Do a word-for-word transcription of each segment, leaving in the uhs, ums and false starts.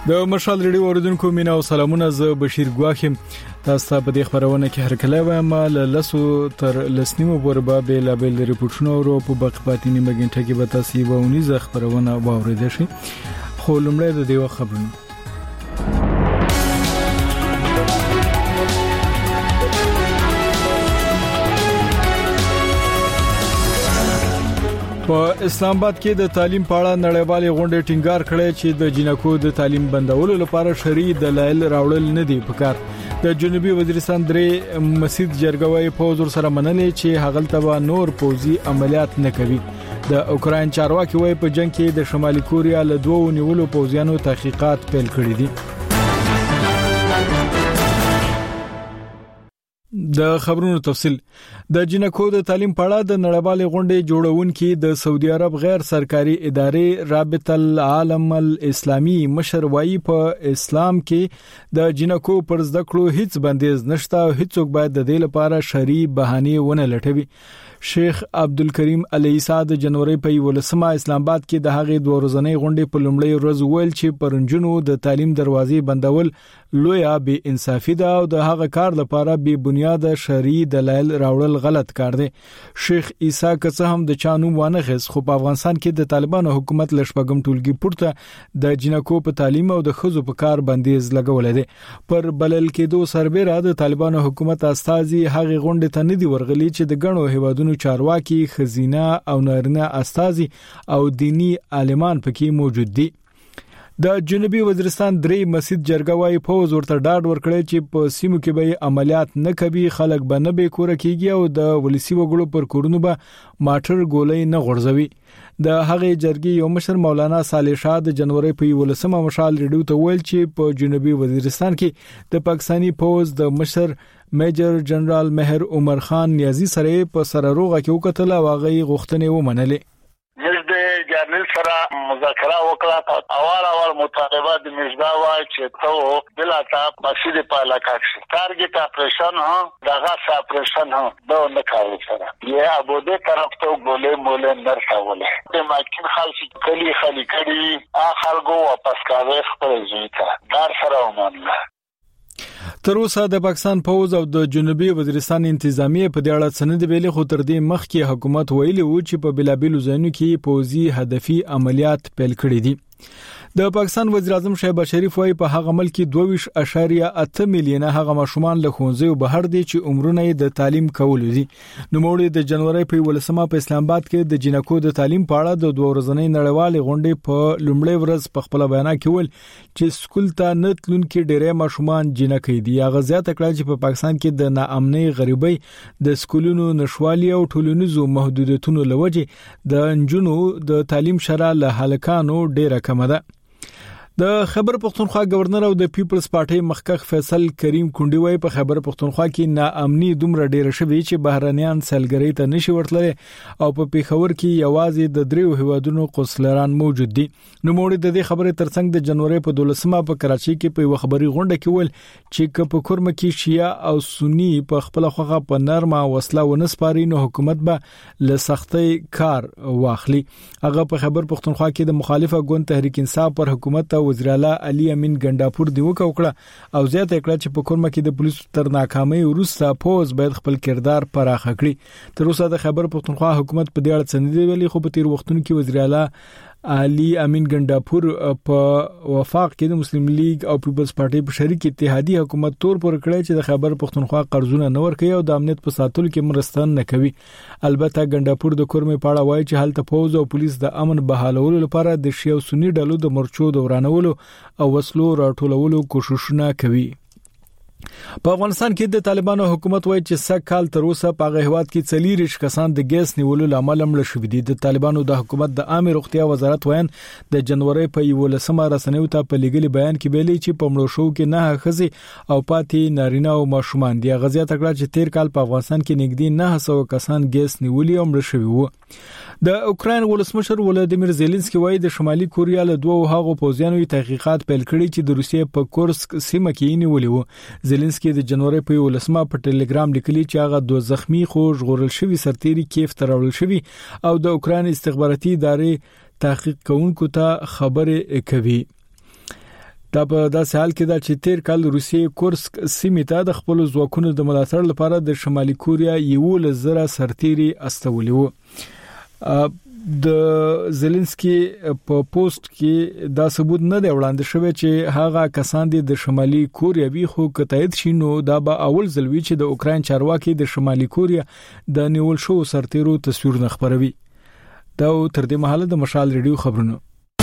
د مشال ریډیو اوریدونکو مینا او سلامونه، زه بشیر ګواخم. تاسو ته په دې خبرونه کې هرکله وایم. لسو تر لسنیمو پورې به بیل بیل ریپورتونه او په بقپاتې نیمه غنټه کې به تاسو یې ونیزه خبرونه واوریدئ شي. خو لمړی د دې خبرونه په اسلام آباد کې د تعلیم په اړه نړیوالې غونډې ټینګار کړې چې د جنکو د تعلیم بندولو لپاره شرعي دلایل راوړل نه دي پکار. د جنوبي وزیرستان درې مسجد جرګوي پوز سره منلې چې هغلته به نور پوزي عملیات نه کوي. د اوکراین چارواکي وایي په جنگ کې د شمالي کوریا له دوه نیولو پوزیانو تحقیقات پیل کړي دي. د خبرونو تفصیل. د جنکو د تعلیم په اړه د نړیوالې غونډې جوړونکي د سعودي عرب غیر سرکاري ادارې رابطه العالم الاسلامي مشر وایي په اسلام کې د جنکو پر زده کړو هیڅ بندیز نشته او هیڅوک باید د دې لپاره شرعي بهانه ونه لټوي. شیخ عبدالکریم علی عیسی د جنوري په ولسمه اسلام آباد کې د هغې دوه ورځې غونډې په لومړی ورځ ویل چې پرنجونو د تعلیم دروازې بندول لویه بې انصافي ده او د هغه کار لپاره بې بنیاد شرعي دلایل راوړل غلط کار دی. شیخ عیسی که څه هم د چانوم وانه غس خو په افغانستان کې د طالبانو حکومت لشپګم ټولګي پورته د جنکو په تعلیم او د خزو په کار بندیز لګول دي. پر بلل کېدو سربېره د طالبانو حکومت استازي هغه غونډې ته نه دی ورغلي چې د غنو هیوادونو چارواکي خزینه او نارینه استازي او دینی عالمان پکې موجود دي. د جنوبي وزیرستان درې مسجد جرګوي پوز ورته ډاډ ورکړی چې په سیمو کې به عملیات نه کوي، خلک به نه به کور کېږي او د ولسی وګړو پر کورونو به ماټر ګولې نه غورځوي. د هغه جرګې یو مشر مولانا صالح شاه د جنوري په ولسمه مشال ریډیو ته ویل چې په جنوبي وزیرستان کې د پاکستانی پوز د مشر میجر جنرال مهر عمر خان نیازی سره په سره روغه کې وکتل او هغه غوښتنې ومنلې. جنرال سره مذاکره وکړه. اول اول مطالبه د مجدا وای چې ته بلاتا مسجد په علاقه کې ټارګټ اپریشن ها دغه اپریشن ها دا نه کوي سره یا ابوده طرف ته ګولې مولې نرساوله د ماکین خالص کلی خالی کړي ا خلکو واپس کاوه خپل ځای دار سره ومنله. تر اوسه د پاکستان پوز او د جنوبي وزیرستان انتظامیه په دې اړه سند ویلي، خو تر دې مخکې حکومت ویلي و چې په بلابلو ځایونو کې پوزي هدفي عملیات پیل کړي دي. د پاکستان وزیر اعظم شهباز شریف وايي په هغه ملک کې دوه ویشت اعشاریه اته میلیونه هغه ماشومان له ښوونځیو بهر دي چې عمرونه یې د تعلیم کول دي. نو موږ د جنوري په ولسمه په اسلام آباد کې د جنکو د تعلیم په اړه د دوه ورځې نړیوالې غونډې په لومړی ورځ په خپل بیان کې ول چې سکول ته نتلون کې ډېرې ماشومان جنکې دي. هغه زیاته کړه چې په پاکستان کې د ناامنۍ غریبۍ د سکولونو نشوالي او ټولنیزو محدودیتونو لوجه د انجونو د تعلیم شرع له هلکانو ډېره کم ده. د خیبر پختونخوا گورنر او د پیپلز پارټي مخکخ فیصل کریم کونډي وای په خیبر پختونخوا کې ناامني دومره ډیره شوې چې بهرانيان سیلګری ته نشي ورتلل او په پیښور کې یوازې د دریو هیوادونو قوسلران موجود دي. نو موږ د دې خبرې ترڅنګ د جنوري په دولسمه په کراچي کې په یو خبري غونډه کې ول چې په کورم کې شیعه او سنی په خپل خوغه په نرمه وسله ونسپاري نو حکومت به له سختي کار واخلي. هغه په خیبر پختونخوا کې د مخالفه ګوند تحریک انصاف پر حکومت وزیر اعلی علي امین ګنداپور دی وکړه او زیاته کړه چې په کورمه کې د پولیسو تر ناکامۍ وروسته پوز باید خپل کردار پراخ کړي. تر اوسه د خیبر پختونخوا حکومت په دې اړه څه نه دی ویلي، خو په تیر وختونو کې وزیر اعلی علي امین ګنداپور په وفاق کې د مسلم لیگ او پیپلز پارټي په شریک اتحادیه حکومت تور پر کړی چې د خیبر پختونخوا قرضونه نه ورکوي او د امنیت په ساتلو کې مرسته نه کوي. البته ګنداپور د کورمې په اړه وایي چې هلته پوز او پولیس د امن بحالولو لپاره د شیعه او سنی ډلو د مرچو دورانولو او وسلو راټولولو کوششونه کوي. په افغانستان کې د طالبانو حکومت وایي چې سږ کال تر اوسه په هغه هیواد کې څلوریش کسان د ګیس نیولو لامل مړه شوي دي. د طالبانو د حکومت د عامه روغتیا وزارت وایي د جنوري په یولسمه رسنیو ته په لګلي بیان کې ویلي چې په مړو شو کې نه خزي او پاتې نارینه او ماشومان دي. غزیا تکړه چې تیر کال په افغانستان کې نږدې نه سو کسان ګیس نیولي او مړه شوي وو. د اوکراین ولسمشر ولادیمیر زيلنسکي وایي د شمالي کوریا له دوه هغو پوځیانو تحقیقات پیل کړي چې د روسیې په کورسک سیمه کې نیولي وو. زيلنسکي د جنوري په ولسمه په ټلګرام لیکلي چې هغه دوه زخمی خو ژغورل شوی سرتيري کیف ته راوړل شوی او د اوکراین استخباراتي ادارې تحقیق کوونکو ته خبره کوي. دا په داسې حال کې دا چې تیر کال روسیې کورسک سیمې ته د خپل ځواکونو د ملاتړ لپاره د شمالي کوریا یو لزره سرتيري استولي وو. د زيلنسکي په پوسټ کې دا ثبوت نه دی وړاندې شوی چې هغه کسان دي د شمالي کوریا وی خو کتایید شینو دا به اول ځلوي چې د اوکرين چارواکي د شمالي کوریا د نیول شو سرتيرو تصویر نه خبروي. دا تر دې مهاله د مشال ریډیو خبرونه.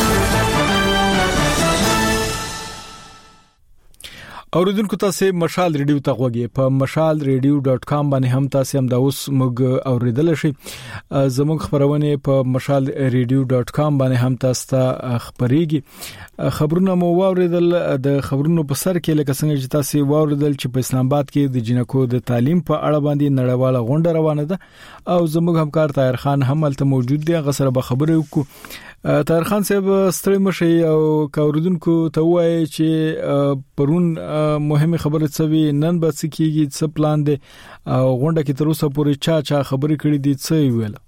اوریدونکو تاسو مشال ریډیو ته غوږی په مشال ریډیو ډاټ کام باندې هم تاسو هم دا اوس موږ اوریدل شي. زموږ خبرونه په مشال ریډیو ډاټ کام باندې هم تاسو ته خبريږي. خبرونه مو واوریدل د خبرونو په سر کې لکه څنګه چې تاسو واوریدل چې په اسلام آباد کې د جنکو د تعلیم په اړه باندې نړیواله غونډه روانه ده او زموږ همکار طاهر خان هم الته موجود دی. غسر به خبرې وکړو. طاهر خان صاحب ستړي مشي او کاوردونکو ته وایي چې پرون مهمه خبره څوي نن به څه کیږي څه پلان دی او غونډه کې تر اوسه پورې چا چا خبرې کړې دي څه ویل.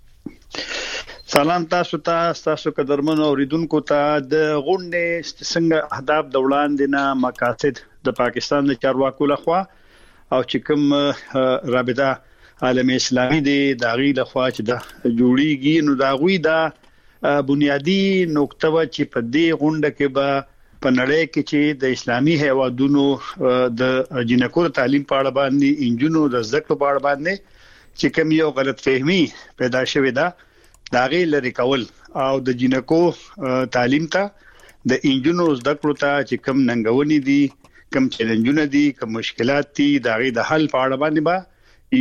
سلام تاسو ته تاسو قدرمن اوریدونکو ته د غونډې څنګه اهداف د وړاندې نه مقاصد د پاکستان د چارواکو لخوا او چې کوم رابطه عالم اسلامي دی داغي لخوا چې دا جوړیږي نو داغوي دا بنیادی نقطه و چې په دې غونډه کې به په نړۍ کې چې د اسلامي هیوادونو د جنکو تعلیم په اړه باندې انجونو د ذکر په اړه باندې چې کوم یو غلط فهمي پیدا شوې ده دا غي لري کول او د جنکو تعلیم ته د انجونو ذکر ته چې کوم ننګونی دي کوم چیلنجونه دي کوم مشکلات دي دا غي د حل په اړه باندې با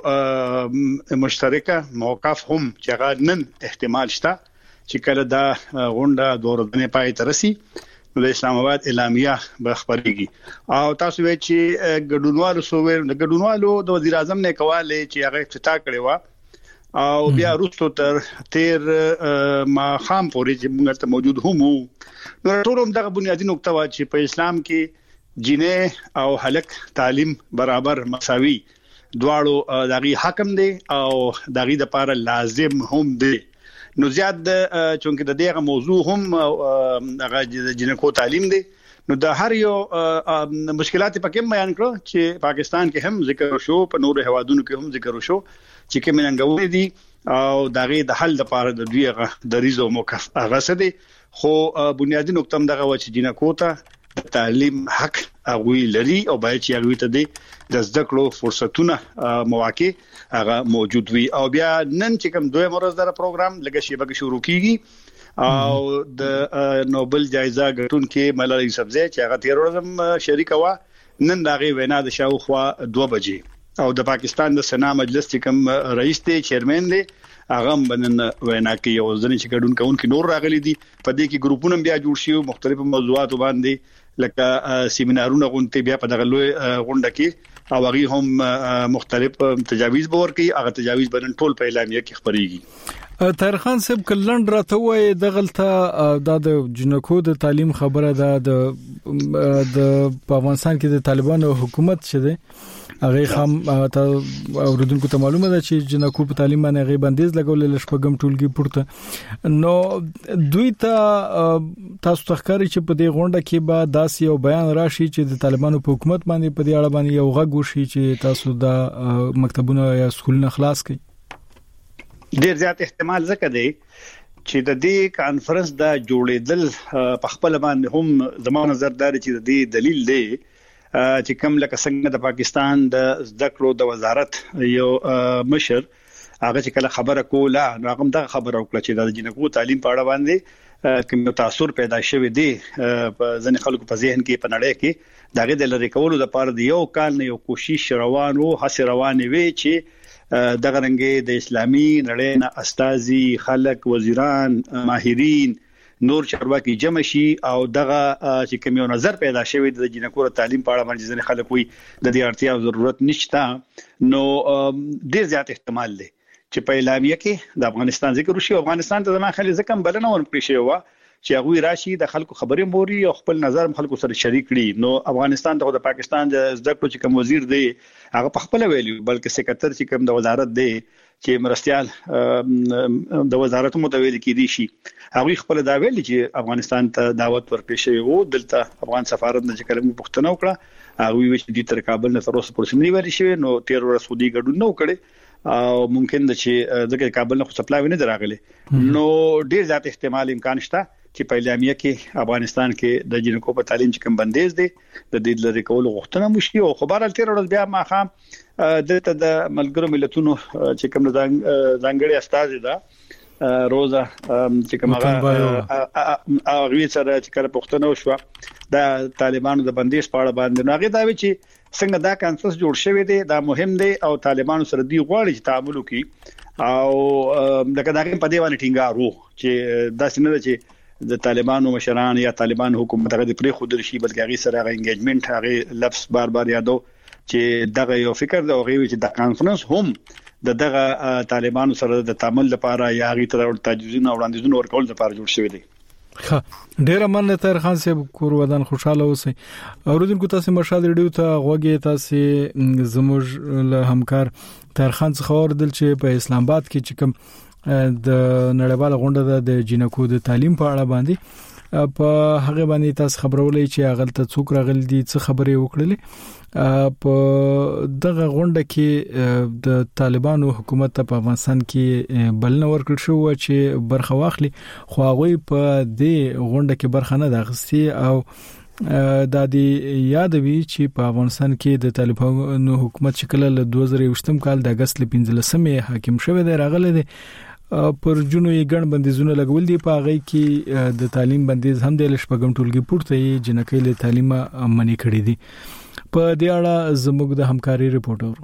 یو مشترکه موقف هم چې غاړنن احتمال شته چې کله دا غونډه دورځنه پای ته رسي نو د اسلام آباد اعلامیه به خبريږي او تاسو وایئ چې ګډونوالو سوور د ګډونوالو د وزیر اعظم نه کواله چې هغه افتتاح کړی و او بیا وروسته تر تیر ما خام پورې چې موږ ته موجود هم نو ټول هم دغه بنیادی نقطه و چې په اسلام کې جنې او هلک تعلیم برابر مساوي دواړو دغه حکم دی او دغه د لپاره لازم هم دی. نو زیات چونکه د دغه موضوع هم هغه جنکو تعلیم دی نو د هر یو مشکلات پکې بیان کړو چې پاکستان کې هم ذکر شو په نور هوادونو کې هم ذکر شو چې کوم ننګونې دي او دغه د حل لپاره د دوی د ریزو موقف هغه څه دي خو بنیادی نقطه هم دغه و چې جنکو ته تعلیم حق هغه لري او باید چې هغه ته د زده کړو فرصتونه مواقع هغه موجود وي او بیا نن چې کوم دوه مرز در پروګرام لګه شی به شروع کیږي او د نوبل جایزه ګټونکو ملالۍ یوسفزۍ چې هغه تیر ورځ شریک وا نن دغه وینا د شاوخوا دوه بجې او د پاکستان د سنا مجلس چې کوم رئیس دی چیرمن دی هغه بنن وینا کوي او ځنې چې ګډونکو نور راغلي دي په دې کې ګروپونه بیا جوړ شي مختلف موضوعات باندې لکه سیمینارونه غونډې بیا په دغه لوی غونډه کې او هغه هم مختلف تجاویز باور کوي هغه تجاویز بنن ټول په اعلامیه کې خبريږي. طاهر خان صاحب کلند راته وای د غلطه د جنکو د تعلیم خبره ده د په افغانستان کې د طالبانو حکومت شه ده هغه هم اوردونکو ته معلومه ده چې جنکو په تعلیم باندې هغه بندیز لګول لشپګم ټولګي پورته نو دوی ته تاسو تخکاری چې په دې غونډه کې به داسې یو بیان راشي چې د طالبانو په حکومت باندې په دې اړه باندې یو غږ وشي چې تاسو د مکتبونو یا سکولونو خلاص کړئ. ډیر زیات احتمال زکه دی چې د دې کانفرنس دا جوړېدل په خپل باندې هم زموږ نظر دار چې د دې دلیل دی چې کوم لکه څنګه د پاکستان د زده کړو د وزارت یو مشر هغه چې کله خبره کوله نو هغه دا خبره وکړه چې د جنکو تعلیم په اړه باندې کوم تاثیر پیدا شوی دی په ځنې خلکو په ذهن کې په نړۍ کې دغه د لری کولو لپاره د یو کال نه یو کوشش روانو هڅه روانې وي چې دغه رنګه د اسلامي نړۍ نه استازي خلک وزیران ماهرین نور چارواکي جمع شي او دغه چې کوم یو نظر پیدا شوی د جنکو تعلیم په اړه باندې ځنې خلک وي د دې اړتیا او ضرورت نشته نو ډیر زیات احتمال دی چې په اعلامیه کې د افغانستان ذکر وشي. افغانستان ته زما خالي ځکه بلنه ورکړی شوی و چې هغه راشي د خلکو خبرې موري او خپل نظر خلکو سره شریک کړي. نو افغانستان ته د پاکستان د زده کړو چې کوم وزیر دی هغه په خپل ویلي بلکې سکرټر چې کوم د وزارت دی چې مرستيال د وزارت متویل کېدي شي هغه خپل دا ویلي چې افغانستان ته دعوت ورکړي شوی وو. دلته افغان سفارت نه چې کلمه پښتنه وکړه هغه وی چې د تر کابل نه تر اوسه پورې ملي وری شوی نو تیر ورځ سعودي ګډون نه وکړي او ممکن د چې د کابل نه خو سپلای نه دراغلي. نو ډیر زیات احتمال امکان شته چې په اعلامیه کې افغانستان کې د جنکو په تعلیم چې کوم بندیز دي د دې لری کول غوښتنه مشي او خبره تیر ورځ بیا ما خام دلته د ملګرو ملتونو چې کوم ځانګړي استاد ده روزا چې کوم هغه هغه سره چې کله پښتنو شو د طالبانو د بندیز په اړه باندې هغه دا وی چې څنګه دا کانسنس جوړ شوی دی دا مهم دی او طالبانو سره دی غواړي چې تعامل وکړي او لکه دا په دې باندې ټینګارو چې دا څنګه چې د طالبانو مشران یا طالبان حکومت هغه پرې خودل شي بلکې هغه سره هغه انګیجمنت هغه لفظ بار بار یادو چې دغه یو فکر دی او هغه چې د کانفرنس هم د دغه طالبانو سره د تعامل لپاره یا هغه تر تجویزونه وړاندیزونه ورکول لپاره جوړ شوی دی. ښه ډیر مننه تر خان صاحب کور ودان خوشاله اوسئ. اوریدونکو تاسو مرشد ریډیو ته غوږی تاسو زموږ له همکار تر خان څخه اوردل چې په اسلام آباد کې چې کوم د نړیواله غونډه د جنکو د تعلیم په اړه باندې په هغه باندې تاسو خبرولې چې هغه ته څوک راغلي دي څه خبرې وکړلې په دغه غونډه کې د طالبانو حکومت په افغانستان کې بلنه ورکړ شو چې برخه واخلي خو هغه په دې غونډه کې برخه نه اخیستي او د دې یادوي چې په افغانستان کې د طالبانو حکومت شکل له دوه زره یوولسم کال د اگست ل پنځلسمې حاکم شوی دی راغلی دی پر جنو یې ګڼ بندیزونه لګول دي په هغه کې د تعلیم بندیز هم د لشپګم ټولګي پورته یې جنکې له تعلیم منې کړې دي. په دې اړه زموږ د همکاري رپورټر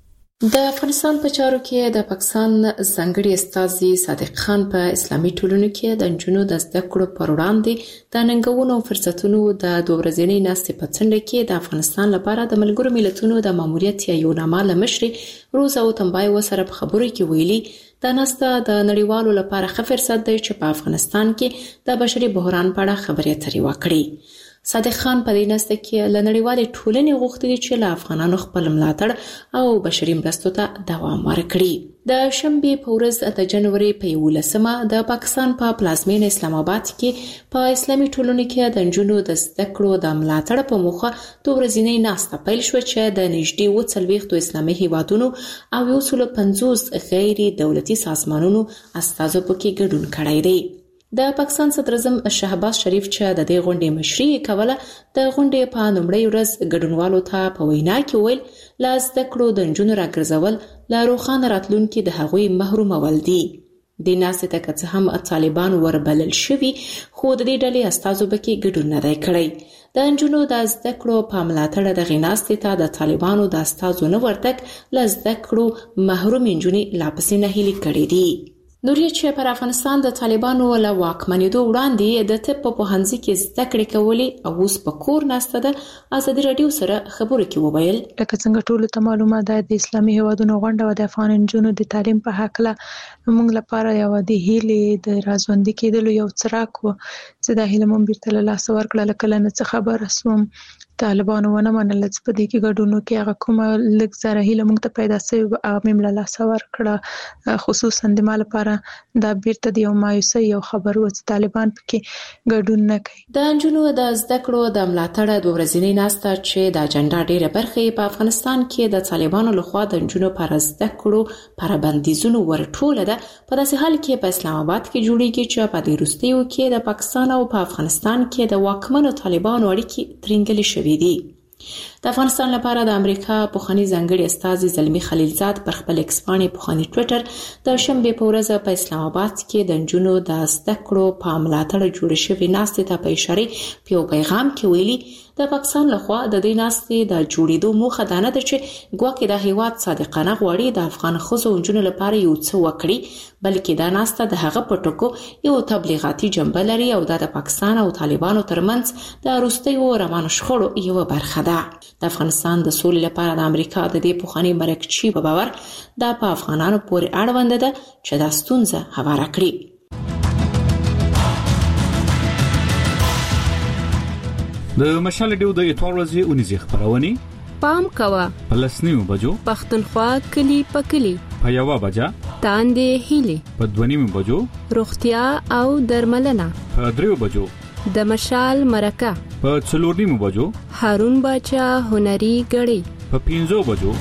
د افغانستان په چارو کې د پاکستان ځانګړي استازي صادق خان په اسلامي ټولنو کې د جنونو د زده کړو پر وړاندې د ننګونو او فرصتونو د دوه ورځې ناستې په څنډه کې د افغانستان لپاره د ملګرو ملتونو د ماموریت یو نامه لمشري روزا او تنبای وسره په خبرو کې ویلي دا ناسته د نړیوالو لپاره ښه فرصت دی چې په افغانستان کې د بشري بحران په اړه خبرې اترې وکړي. صادق خان په دې ناسته کې له نړیوالې ټولنې غوښتي چې له افغانانو خپل ملاتړ او بشري مرستو ته دوام ورکړي. د شنبې په ورځ د جنوري په یولسمه د پاکستان په پلازمین اسلام آباد کې په اسلامي ټولنو کې د جنونو د زده کړو د ملاتړ په موخه دوه ورځې ناسته پیل شو چې د نږدې اووه څلوېښتو اسلامي هیوادونو او یو سل پنځوس غیر دولتي سازمانونو استازو پکې ګډون کړی دی. د پاکستان صدر اعظم شهباز شریف چې د دې غونډې مشري کوله د غونډې په لومړۍ ورځ ګډونوالو ته په وینا کې ویل لاس د کړو د جنونو راګرځول لا روخان راتلونکي د هغوی محرومول دي. د ناسې ته که هم طالبان وربلل شوي خو د دې ډلې استازو پکې ګډون نه دی کړی. د جنونو د زده کړو په ملاتړ د غیناستې ته د طالبانو د استازو نه ورتګ لا زده کړو محروم جنونې لا پسې نه هلي کړي دي. نوري چې پر افغانستان د طالبانو له واکمنېدو وړاندې د طب په پوهنځي کې زده کړې کولې او اوس په کور ناسته ده ازادي راډیو سره خبرو کې وویل لکه څنګه ټول ته معلومه ده د اسلامي هیوادونو غونډه او د افغان نجونو د تعلیم په حق له موږ لپاره یو د هیلې د رازوندي کېدلو یو څراک و چې د هیله مون بیرته له لاس ورکړه لکه لنه خبر اسوم طالبانو ونه منل چې په دې کې ګډونو کې هغه کومه لږ زره هیله موږ ته پیدا شوی هغه مې مله لاس ورکړه خصوصا د مال لپاره دا بیرته د یو مایوسۍ یو خبر و چې طالبان پکې ګډون نه کوي. د جنونو د زده کړو د ملاتړ دوه ورځې ناسته چې د اجنډا ډیره برخه په افغانستان کې د طالبانو لخوا د جنونو پر زده کړو پر بندیزونو ورټوله ده په داسې حال کې په اسلام آباد کې جوړیږي چې په دې وروستیو کې د پاکستان او په افغانستان کې د واکمنو طالبانو اړیکې ترنګلې شوې دي. د افغانستان لپاره د امریکا پوخني ځانګړي استازي زلمی خلیلزاد پر خپل ایکس باندې پوخني ټوئیټر د شنبه په ورځ په اسلام آباد کې د جنونو د زده کړو په ملاتړ جوړ شوی ناستې ته په اشاره په پیغام کې ویلي د پاکستان لخوا د دې ناستې د جوړېدو موخه دا نه ده چې ګواکې د هیواد صادقانه غواړي د افغان ښځو او نجونو لپاره یو څه وکړي بلکې دا ناسته د هغه په ټکو یو تبلیغاتي جنبه لري او دا د پاکستان او طالبانو ترمنځ د وروستیو روانو شخړو یوه برخه ده. د افغانستان د سولې لپاره د امریکا د دې پوخني مرکچی په باور دا په افغانانو پورې اړوند ده چې دا ستونزه هواره کړي. د مشال ډیو د اتوار ورځې اونیزه خبرونه پام کوا پلسنیو بجو پختونخوا کلی پکلی په یو بجا تاندې هیلي په دونیمو بجو روغتیا او درملنه په دریو بجو د مشال مرکه په څلورنیمو بجو هارون باچا هنري غړي په پینځو بجو.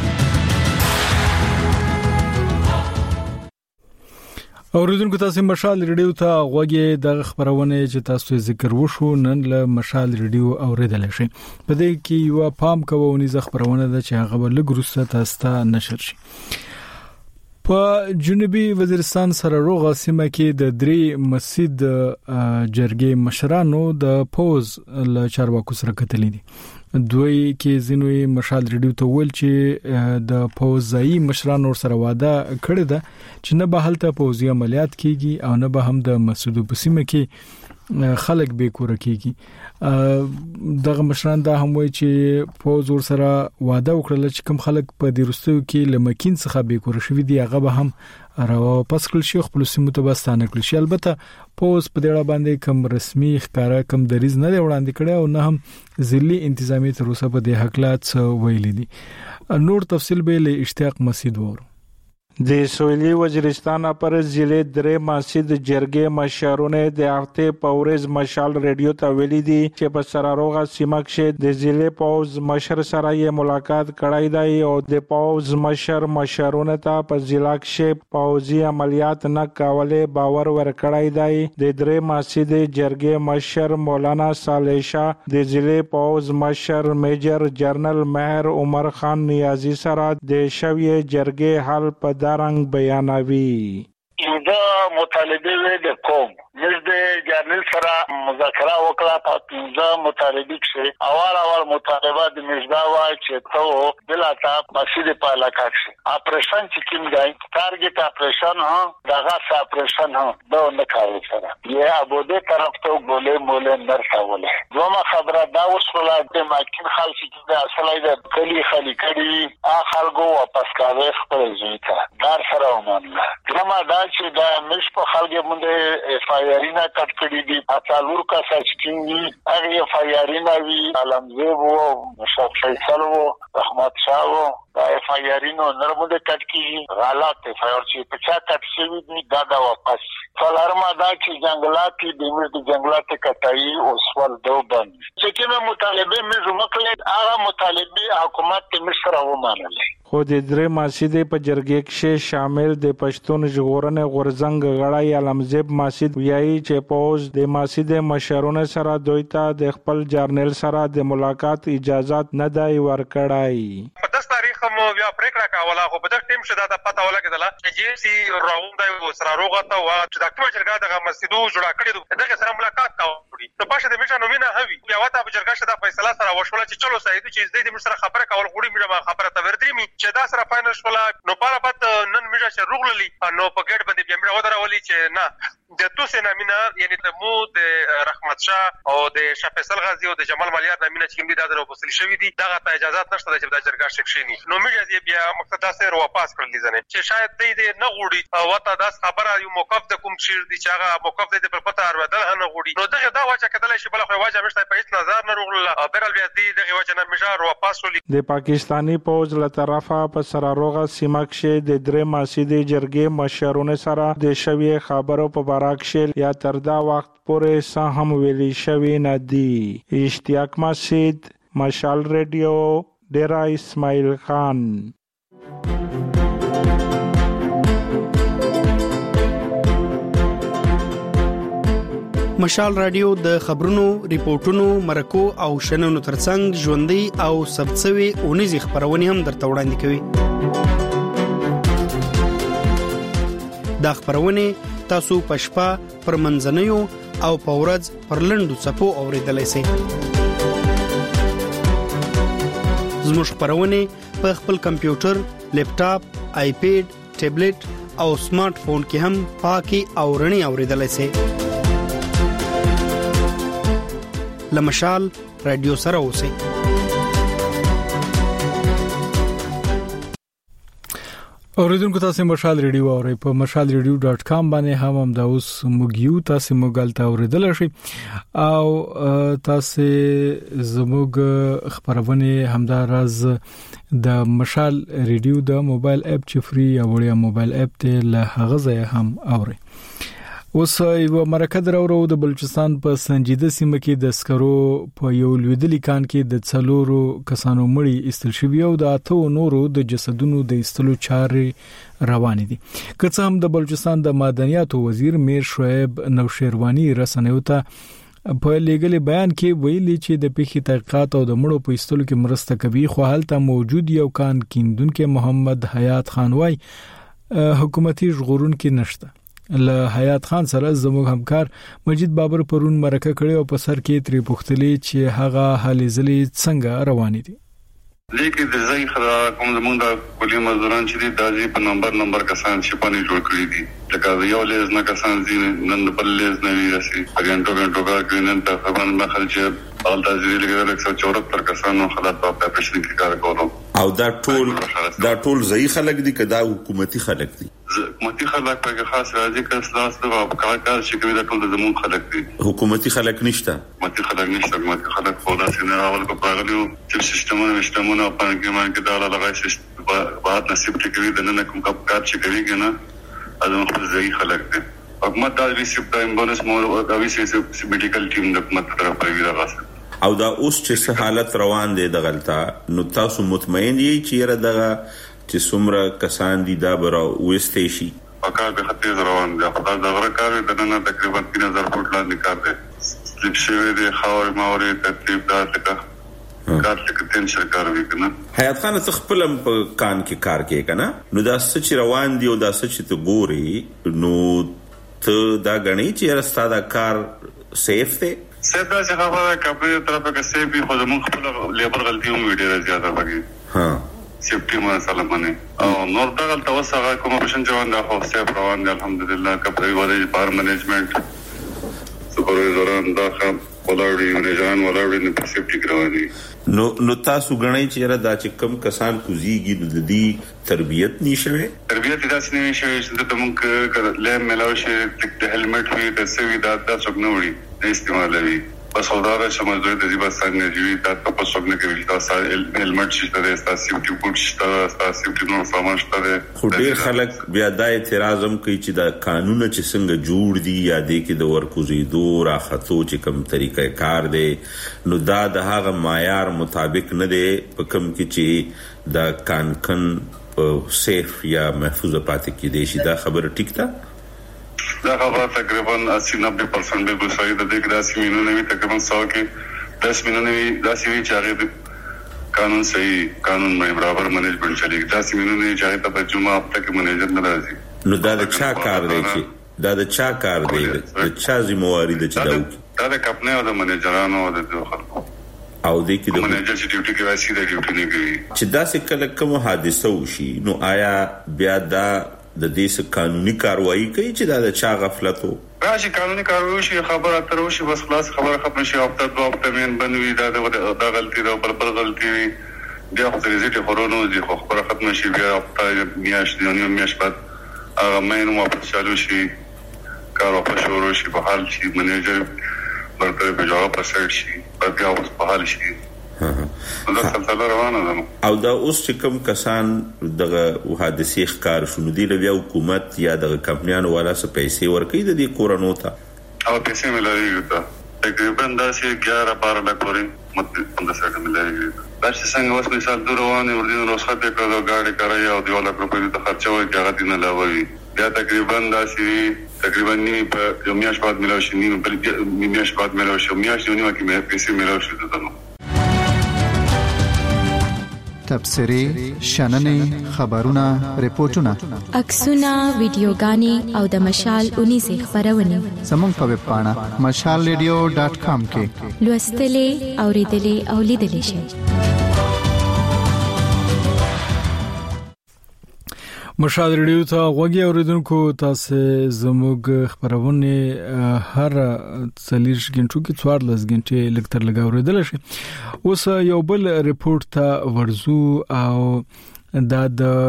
اوریدونکو تاسو مشال ریډیو ته غوږی د خبرونه چې تاسو ذکر وشو نن له مشال ریډیو اوریدل شي. په دې کې یو پام کوونی ز خبرونه ده چې هغه لګروسه تاسو ته نشر شي. په جنوبي وزیرستان سره روغه سیمه کې د درې مسجد جرګې مشرانو د پوز له چارواکو سره کتلې دي. دوی کې زینوي مشال ریډیو ته ول چې د پوزایي مشرانو سره وعده کړې ده چې نه به هلته پوزي عملیات کیږي او نه به هم د مسجد په سیمه کې خلک به کور کیږي. دغه مشران دا هم وایي چې پوز ور سره وعده وکړل چې کوم خلک په دیرستو کې لمکین څخه به کور شوی دی هغه به هم راو پس کل شیخ خپل سیمه ته بستانه کړی شي. البته پوز په دې اړه باندې کوم رسمي ښکارا کوم دریز نه وړاندې کړي او نه هم ځلي انتظامی تر اوسه په دې حقلات ویلي دي. نور تفصیل به له اشتیاق مسجد وره. د سویلي وزیرستان پر ضلع درې مسجد جرګې مشرونه د هفته پورز مشال ریډیو ته ویلي دي چې په سراروغه سیمه کې د ضلع پوز مشر سره یې ملاقات کړای دی او د پوز مشر مشرونه ته په ضلع کې پوزي عملیات نه کولې باور ورکړای دی. د درې مسجد جرګې مشر مولانا صالح شاه د ضلع پوز مشر میجر جنرال مهر عمر خان نیازی سره د شوی جرګې حل په دارنګ بیانوي. دا مطالبه د کوم نزد جرنل سره مذاکره وکړه په پنځه مطالبه کې اول اول مطالبه د مجدا وای چې ته بلاتا مسجد په علاقه کې اپریشن چې کوم دی ټارګټ اپریشن ها دغه اپریشن ها دا نه کوي سره یا ابوده طرف ته ګولې مولې نرساوله. دومره خبره دا وسوله د ماکین خلک چې د اصلي د کلی خلی کړي اخرګو واپس کاوه خپل ځای دار سره ومنله. کله دا چې دا مش په خلک باندې اف آی آر نه کټ کړی دي اټالور کا سچکینګي هغه اف آی آر نه وی علمزیب وو مشرف فیصل وو رحمت شاه وو دا اف آی آر نو نرمده کټ کی غلط اف آی آر چې په چا کټ شوی دي دا دا واپس فلارما دا چې جنگلات دي د مر د جنگلات کټای او سوال دو باندې چې کومه مطالبه مې وکړه هغه مطالبه حکومت ته مشره ومانل. خو د درې مسجد په جرګې کې شامل د پښتون ژغورنې غورزنګ غړای علمزیب مسجد ویایي چې پوز د مسجد مشرونه سره دوی ته د خپل جرنل سره د ملاقات اجازه نه دی ورکړای. په داس تاریخ مو بیا پریکړه کاوله خو په دغه ټیم شته د پته ولګیدله چې جی سی راوند دی سره روغته وا چې د کوم جرګه دغه مسجدو جوړ کړی دغه سره ملاقات کاوه د پښه د میشانو مینه هوی بیا وته په جرګه شته فیصله سره وشوله چې چلو سید چې د دې سره خبره کول غوړي میډه خبره ته ورتري چې دا سره فاینل شولا نو پاره پات نن میډه چې روغللی نو په ګډ باندې بیا میډه ودرولي چې نه د توسه نامینه یعنی د مو د رحمت شاه او د شاه فیصل غازی او د جمال مالیار نامینه چې کوم دي دا درو وصل شوی دي دغه ته اجازه نشته چې د جرګه شکشنی نو میډه بیا مقصد دا سره واپس کړل دي چې شاید دې نه غوړي او وته دا خبره یو موقف د کوم شیر دي چې هغه موقف دې په پته اروادل نه غوړي نو دغه دا واچ کېدل شي بل خو واجب مشته په هیڅ نظر نه روغله بیرل بیا دې دغه وجه نه میډه واپس ولي. د پاکستانی پوز له طرفه په سراروغه سیمه کې د درې مسجد جرګې مشرونه سره د شوی خبرو په بارک شل یا تر دا وخت پورې څه هم ویلي شوی نه دی. اشتیاق مسجد مشال ریډیو ډیرا اسماعیل خان. مشال رادیو د خبرونو، ریپورتونو، مرکو او شننو ترڅنګ ژوندۍ او ثبتسوي اونیزې خبرونه هم درته وړاندې کوي. دا خبرونه تاسو په شپه پر منځنیو او په ورځ پر لنډو څپو اوریدلای شئ. زموږ خبرونه په خپل کمپیوټر، لیپټاپ، آیپیډ، ټابلیټ او سمارټ فون کې هم پاکي او رڼي اوریدلای شئ. لمشال رادیو سره اوسئ. اوریدونکو تاسو مشال ریډیو اورئ په مشال ریډیو ډاٹ کام باندې هم هم دا اوس موږ تاسو موږ اوریدل شي او تاسو زموږ خبرونه همدا راز د مشال ریډیو د موبایل اپ چې فری او وړیا موبایل اپ ته له هغه ځای هم اورئ. اوس یو مرکه درورو د بلوچستان په سنجیده سیمه کې د سکرو په یو لویدلی کان کې د څلورو کسانو مړی استل شوی او د اته نورو د جسدونو د استلو چارې روان دي. که څه هم د بلوچستان د معدنیاتو وزیر میر شعیب نوشیروانی رسنیو ته په لیګل بیان کې ویلي چې د پیښې تحقیقات او د مړو په استلو کې مرسته کوي، خو حالت موجود یو کان کیندونکو محمد حیات خان وای حکومتي ژغورون کې نشته. له حیات خان سره زموږ همکار مجید بابر پرون مرکه کړي او په سر کې تری پوښتلې چې هغه حالې زلي څنګه روان دي. لیکن د ځای خلا کوم زمونږ د کلی مزدوران چې د دازي په نمبر نمبر کسان چې پانی جوړ کړی دي، لکه یو لیز نه کسان دي نن بل لیز نه وی راسي غنټو غنټو کار کوي. نن تقریبا مخل چې اول دازي لګیدل ایک سو چوهتر کسانو خلک په اپریشن کې کار کولو او دا ټول دا ټول ځای خلک دي کدا حکومتي خلک دي. حکومتي خلک په خاص راځي که سلاس ته په کار کار شي کوي دا ټول زمون خلک دي. حکومتي خلک نشته حکومتي خلک نشته حکومتي خلک په داسې نه اول په پاغلیو چې سیستمونه سیستمونه په کې مان کې دا لږه بعد نصیب کوي د نن کوم کار چې کوي کنه ازم خپل ځای خلک دي. حکومت دا وی سپ ټایم بونس مور او وی سي میډیکل ټیم د حکومت طرفه وی راغله او دا اوس چې حالت روان دي د غلطه نو تاسو مطمئن یی چې را دغه چې څومره کسان دي دا برا وستې شي پکا به خطر روان دي. خدای دا غره کار د نن تقریبا تین هزار فوټ لاندې کار دی. سلیپ شوی دی خاور ماوري ترتیب دا څه کار چې تین شرکار وی کنه. حیات خان ته خپل په کان کې کار کوي کنه نو دا څه روان دي او دا څه چې ته ګوري نو ته دا غني چې راستا دا کار سیف دی. سیدا چې خبره کپړې طرفه کې سیفي خو زموږ خپل لیبر غلطي هم ویډیو زیاته پکې ها سیفټي مسله باندې او نور دا غلطه وسه کوم پېشن ځوان دا خو سیف روان دي الحمدلله. کپړې وایي بار منیجمنت سپروایزران دا خام ولاړی رجان ولاړی نه سیفټي کراوي. نو نو تاسو غنئ چې را دا چې کم کسان کوزيږي د دې تربيت نشوي تربيت داسې نه شي چې د موږ لیم ملاوي چې د هلمټ وي د سوي دا د څوګنوري استعمالوي بس خدای سمجھوي د دې بس څنګه جوړي دا په څوګنه کې ویل تاسو هلمټ شته د تاسو سیفټي بوټ شته تاسو سیفټي نو سامان شته. خو ډېر خلک بیا د اعتراض هم کوي چې دا قانون چې څنګه جوړ دي یا د کې د ورکوزي دور اخاتو چې کوم طریقې کار دی نو دا د هغه معیار مطابق نه دی په کوم کې چې دا کانکن سیف یا محفوظ پاتې کې دي شي. دا خبره ټیک ده. دا خبره تقریبا اسی نوے پرسنٹ بالکل صحیح ده. د داسې مینونه وي تقریبا سو کې دس مینونه وي داسې وي چې هغه قانون صحیح قانون باندې برابر منیجمنت چلیږي. داسې مینونه چې هغه ته جمعه هفته کې منیجر نه راځي نو دا د چا کار دی چې دا د چا کار دی د چا ذمہواری ده چې دا وکړي. دا د کمپنۍ او د منیجرانو او د خلکو او د کې د منیجر چې ډیوټي کوي سیده ډیوټي نه کوي. چې دا څه کله کوم حادثه وشي نو آیا بیا دا د دې قانوني کاروایی کوي چې دا د چا غفلت وو راشي قانوني کاروایی شي خبره تر وشي بس خلاص خبره ختم شي هفته دوه هفته مين بنوي دا دا غلطي دا بل بل غلطي بیا خو ریزټ خورونو دي خو خبره ختم شي بیا هفته میاشت دی میاشت بعد هغه مینو واپس چالو شي کار واپس شروع شي په حال شي منیجر برته په جواب پسړ شي بیا اوس په حال شي ها دا څه روانه ده. او دا اوس چې کوم کسان دغه حادثې ښکار شونه دي بیا حکومت یا دغه کمپنیانو والا څه پیسې ورکړي د دې کورونو ته او پیسې ملایي ته تقریبا داسې ګیاره بارہ لک پورې مت پندرہ سو ملایي. دا چې څنګه اوس مثال د رواني ورډینو رخصت کړو گاډي کرای او دیواله روپې ته خرچه وي هغه دینه لاوي بیا تقریبا داسې تقریبا نیمه په یو میاشت بعد ملایي شي نیمه بل میاشت بعد ملایي شي میاشت نیمه کې پیسې ملایي شي ته تبصرې شننې خبرونه ریپورتونه عکسونه ویډیوګانې او د مشال اونیزه خبرونه زموږ په ویب پاڼه مشال ریډیو ډاٹ کام کې لوستلې اوریدلې او لیدلې شئ. مشال ریډیو ته غوږی اوریدونکو تاسو زموږ خبرونه هر څلور غنټو کې څوارلس غنټې لکتر لګا اوریدل شي. اوس یو بل ریپورت ته ورزو او دا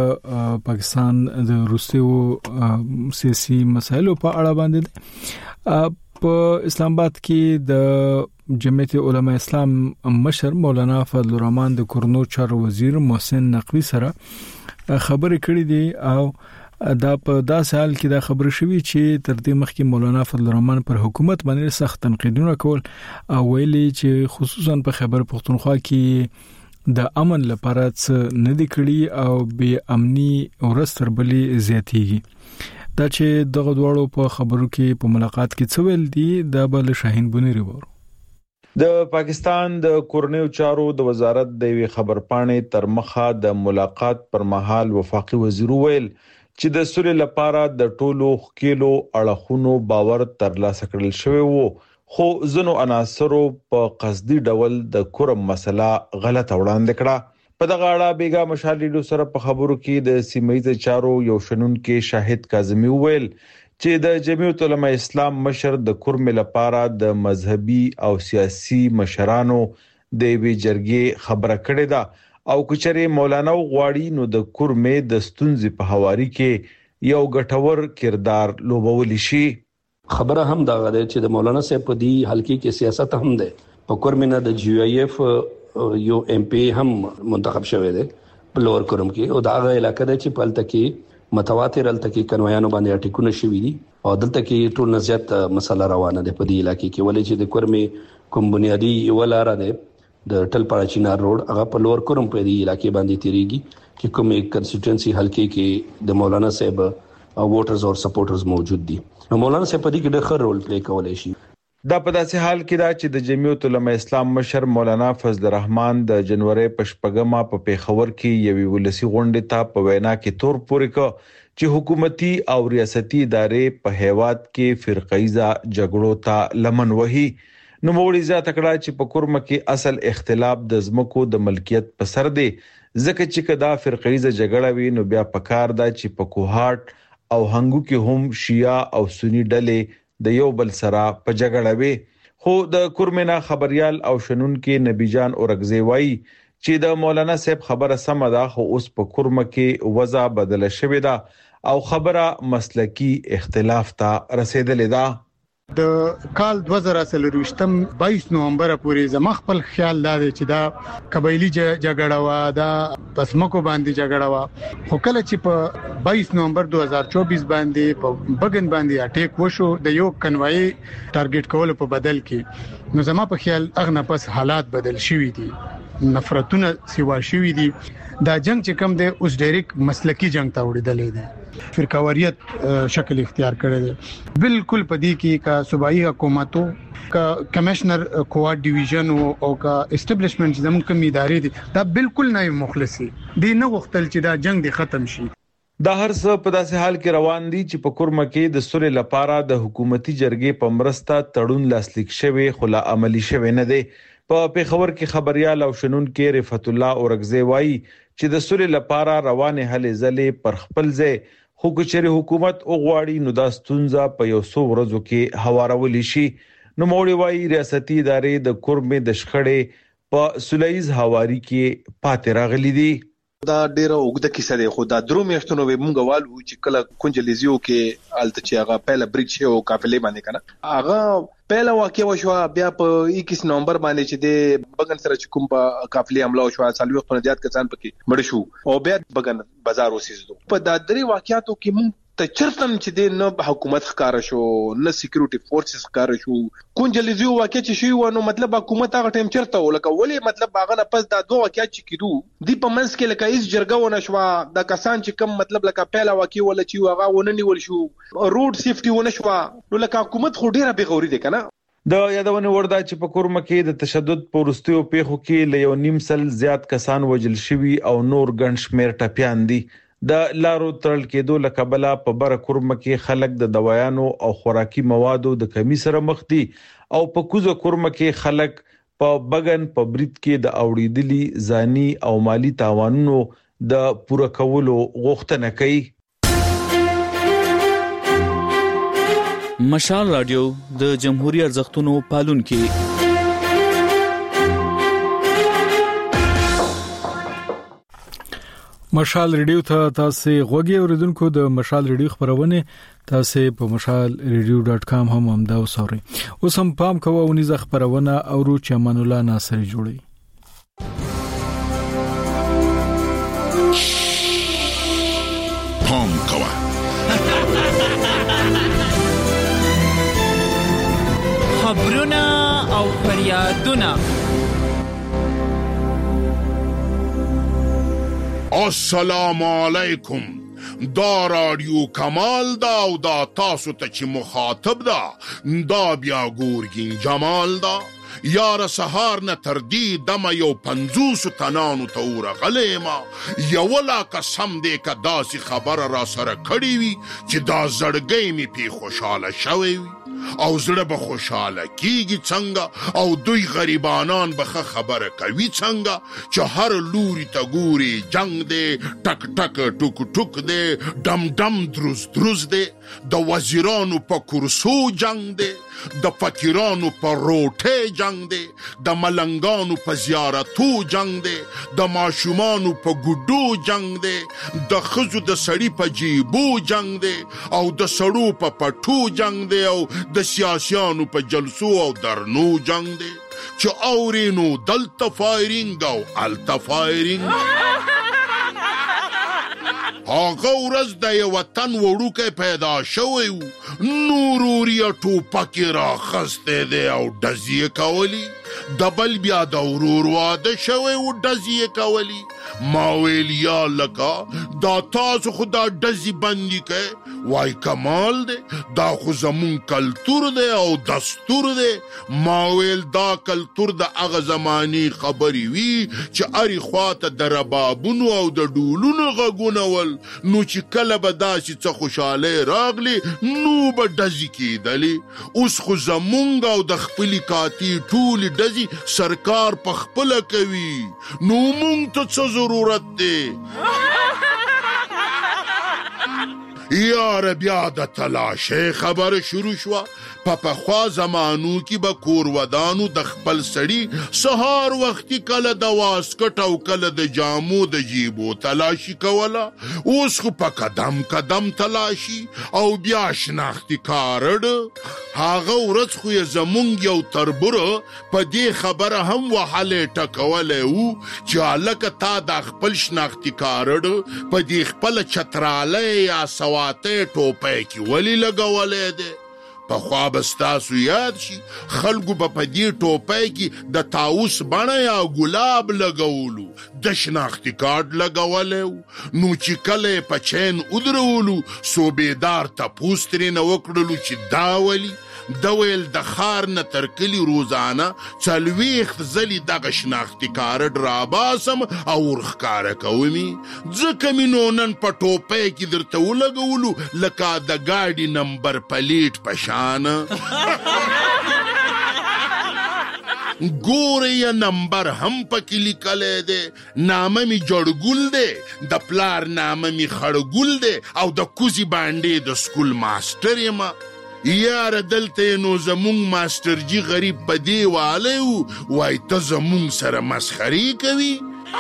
د پاکستان د روسیو سیاسي مسایلو په اړه باندې په اسلام آباد کې د جمعیت علماء اسلام مشر مولانا فضل الرحمن د کورنو چارو وزیر محسن نقوی سره خبرې کړې دي او دا په داسې حال کې دا خبره شوې چې تر دې مخکې مولانا فضل الرحمن پر حکومت باندې سخت تنقیدونه کول او ویلي چې خصوصا په خیبر پختونخوا کې د امن لپاره څه نه دی کړی او بې امني ورستر بلې زیاتېږي. دا چې دغه دواړو په خبرو کې په ملاقات کې څه ویل دي دا بل شاهین بنيري وره. د پاکستان د کورنیو چارو د وزارت د وی خبرپاڼې تر مخه د ملاقات پر مهال وفاقي وزیر ویل چې د سولې لپاره د ټولو خکېلو اړخونو باور ترلاسه کړل شوی وو، خو ځینو عناصرو په قصدي ډول د کورم مسله غلطه وړاندې کړه. په دغه اړه بیګا مشال ریډیو سره په خبرو کې د سیمایي چارو یو شنونکو شاهد کاظمی ویل چې د جمعیت علماء اسلام مشر د کورم لپاره د مذهبي او سیاسي مشرانو د وی جرګې خبره کړې ده او کچره مولانا غواړي نو د کورم د ستونزې په حواري کې یو ګټور کردار لوبول شي. خبره هم دا غواړي چې د مولانا صاحب په دی حلقې کې سیاست هم ده. په کورم نه د جی ای ایف یو ایم پی هم منتخب شوی دی په لوور کورم کې او دا هغه علاقې ده چې په الته کې متواتر الته کې کنوایانو باندې اټیکونه شوي دي او دلته کې ټول نزيات مسله روانه ده په دې علاقې کې ولې چې د کورم کوم بنیادی ولاره ده د ټلپاړه چینار روډ هغه په لوور کورم په دې علاقې باندې تیریږي چې کوم کنسټیټوئنسي حلقې کې د مولانا صاحب او ووټرز او سپورټرز موجود دي. نو مولانا صاحب په دې کې ډېر ښه رول پلی کولای شي. دا په داسې حال کې دا چې د جمعیت علماء اسلام مشر مولانا فضل الرحمن د جنوري پشپګما په پیښور کې یوې ولسی غونډې ته په وینا کې تور پورې کو چې حکومتي او ریاستي ادارې په هیواد کې فرقایزه جګړو ته لمن وهي. نو موړي زیاته کړه چې په کورم کې اصل اختلاف د زمکو د ملکیت په سر دی ځکه چې کدا فرقایزه جګړه وي نو بیا پکار دا چې په کوهات او هنګو کې هم شیعه او سنی ډلې د یو بل سره په جګړه وي. خو د کورمنا خبريال او شنونکو نبی جان اورغزی وای چې د مولانا صاحب خبره سم ده خو اوس په کورم کې وضع بدله شوې ده او خبره مسلکی اختلاف ته رسیدلې ده. د کال دوه زره څلرویشتم باییس نومبر پورې زما خپل خیال لري چې دا قبایلی جګړه وا دا پسمکو باندې جګړه وا خو کله چې په باییس نومبر دوه هزار چوبیس باندې په بګن باندې اٹیک وشو د یو کنوای ټارګټ کول په بدل کې نو زما په خیال اغه پس حالات بدل شوي دي، نفرتونه سیوا شوي دي. دا جنگ چې کوم دی اوس ډایرک مسلکی جنگ ته وړاندې دی، فرقواریت شکل اختیار کړی دی. بالکل پدې کې کا صوبایي حکومتو کا کمشنر کوارډ ډیویژن او کا اسټابلیشمنت زموږ کوم ادارې دي دا بالکل نه مخلصي دي نه غوښتل چې دا جنگ دی ختم شي. دا هر څه په داسې حال کې روان دي چې په کورم کې د سولې لپاره د حکومتي جرګې په مرسته تړون لاسلیک شوی خو لا عملی شوی نه دی. په پیښور کې خبريال او شنونکو رفعت الله اورغزی وای چې د سولې لپاره روانه هلې ځلې پر خپل ځای خو کچري حکومت او غواړي نو د ستونزه په یو څو ورځو کې هوارول شي. نو موړي وای ریاستي ادارې د کورم د شخړې په سولېز هواري کې پاتې راغلي دي. دا ډیره وګړه کیسه ده خو دا درو میاشتونو به مونږ والو چې کله کونجلیزیو کې الته چې هغه پهله بریج او قافلې باندې کنه هغه پهله واقع وشو بیا په اکیس نومبر باندې چې د بغن سره چې کوم په قافلې حمله وشو سالوي خپل زیات کسان پکې مړ شو او بیا بغن بازار وسیزدو. په دا درې واقعاتو کې مونږ ته چرتم چې د نه حکومت ښکار شو نه سکیورټي فورسز ښکار شو کونجلیزیو واقع چې شي ونه مطلب حکومت هغه ټیم چرته ولکه ولی مطلب هغه نه پس دا دوه واقعات چې کیدو دی په منځ کې لکه هیڅ جرګه ونه شو د کسان چې کم مطلب لکه پهلا واقع ولا چې هغه ونه نیول شو روډ سیفټي ونه شو نو لکه حکومت خو ډیره بغوري دي کنه. د یادونه وردا چې په کورم کې د تشدد پورستیو پیښو کې له یو نیم سل زیات کسان وجل شوي او نور ګڼ شمیر ټپيان دي. د لارو تړل کېدو لکبلا په بر کورم کې خلک د دوايانو او خوراکي موادو د کمی سره مخ دي او په کوزو کورم کې خلک په بغن په برید کې د اوړېدلي ځاني او مالی تاوانونو د پوره کولو غوښتنه کوي. مشال رادیو د جمهوریت ارزښتونو پالونکي مشال ریډیو ته تاسو غوږی اوریدونکو د مشال ریډیو خبرونه تاسو په مشال ریډیو ډاټ کام هم امدا وسوري. اوس هم پام کوو ونیزه خبرونه او رو چې امان الله ناصر جوړي. پام کوه خبرونه او فریادونه. السلام علیکم. دا رادیو کمال دا او دا تاسو ته چې مخاطب دا دا بیا ګورګین جمال دا یار سهار نه تر دې دمه یو پنځوس تنانو ته ورغلی ما یو لا قسم دې که داسې خبره را سره کړې وي چې دا زړګی مې پې خوشحاله شوی وي او زړه به خوشحاله کیږي څنګه او دوی غریبانان به ښه خبره کوي څنګه چې هر لوري ته ګوري جنگ دی ټک ټک ټوک ټوک دی ډم ډم دروز دروز دی د وزیرانو په کرسو جنگ دی د فقیرانو په روټه جنگ دی د ملنګانو په زیارتو جنگ دی د ماشومانو په ګډو جنگ دی د ښځو د سړي په جیبو جنگ دی او د سړو په پټو جنگ دی او د سیاسیانو په جلسو او درنو جنگ دی چې اورینو دلته فایرینګ او الته فایرینګ. هغه ورځ د یو وطن وړوکی پیدا شوی و نوروري ټوپکې راخستی دی او ډزې یې کولی د بل بیا د ورور واده شوی و ډزې یې کولی. ما ویل یا لکه دا تاسو خو دا ډزې بندي کوئ وای کمال دی دا خو زمون کلتور دی او دستور دی. ما ویل دا کلتور د هغه زمانې خبرې وي چې هرې خواته د ربابونو او د ډولونو غږونه ول نو چې کله به داسې څه خوشحالۍ راغلی نو به ډزې کېدلې. اوس خو زمونږ او د خپلې کاتې ټولې ډزې سرکار په خپله کوي نو مونږ ته څه ضرورت دی؟ یاره بیا د تلاشۍ خبره شروع شوه. په پخوا زمانو کې به کور ودانو د خپل سړي سهار وختي کله د واسکټ او کله د جامو د جیبو تلاشي کوله. اوس خو په قدم قدم تلاشي او بیا شناختي کارډ. هغه ورځ خو یې زمونږ یو تربوره په دې خبره هم وهلی ټکولی و چې هلکه تا دا خپل شناختي کارډ په دې خپله چترالی یا سواتۍ ټوپۍ کې ولې لګولی دی؟ پخوا به ستاسو یاد شي خلکو به په دې ټوپۍ کې د طاووس بڼه یا ګلاب لګولو د شناختي کارډ لګولی و. نو چې کله یې په چین ودرولو صوبېدار تپوس ترېنه وکړلو چې دا ولي د ویل د ښار نه تر کلي روزانه څلوېښت ځلې دغه شناختي کارډ راباسم او ورښکاره کومې ځکه مې نو نن په ټوپۍ کې درته ولګولو لکه د ګاډي نمبر پلیټ په شانه. ګوره یې نمبر هم پکې لیکلی دی نامه مې جړګل دی د پلار نامه مې خړګل دی او د کوزي باندې د سکول ماسټر یم. یاره دلته نو زمونږ ماسټر جي غریب په دې والی و وای ته زمونږ سره مسخرې کوي.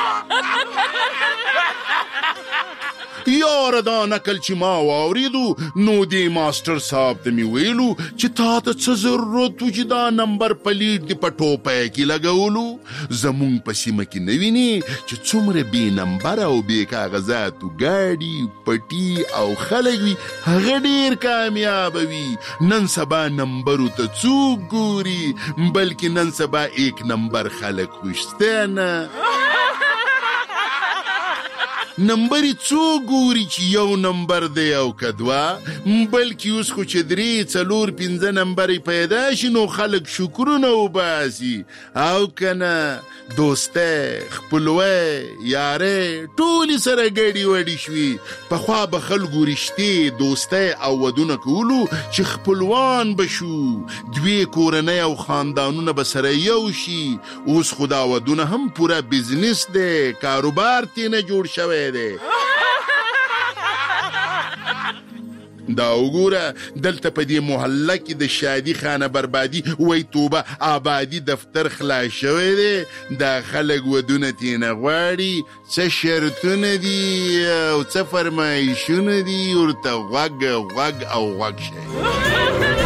یاره دا نکل چې ما واوریدو نو دې ماسټر صاحب ته مې ویلو چې تا ته څه ضرورت و چې دا نمبر پلیټ دې په ټوپۍ کې لګولو؟ زمونږ په سیمه کې نه وینې چې څومره بې نمبر او بې کاغذاتو ګاډي پټي او خلک وي هغه ډېر کامیابه وي. نن سبا نمبرو ته څوک ګوري بلکې نن سبا ایک نمبر خلک خوشته نه. نمبری څو ګوري چې یو نمبر دی او کدوا بلکې اوس خو چې درې څلور پنځه نمبرې پیدا شي نو خلک شکرونه وباسي او کنه دوسته خپلوۍ یارې ټولې سره ګډې وډې شوي. پخوا به خلکو رشتې دوستی او ودونه کولو چې خپلوان به شو دوی کورنۍ او خاندانونه به سره یو شي. اوس خو دا ودونه هم پوره بزنس دی کاروبار ترې نه جوړ شوی دی. دا وګوره دلته په دې محله کې د شادي خانه بربادي وای توبه آبادي دفتر خلاص شوی دی. دا خلک ودونه تېنه غواړي، څه شرطونه دي او څه فرمایشونه دي، ورته غوږ غوږ او غوږ شئ.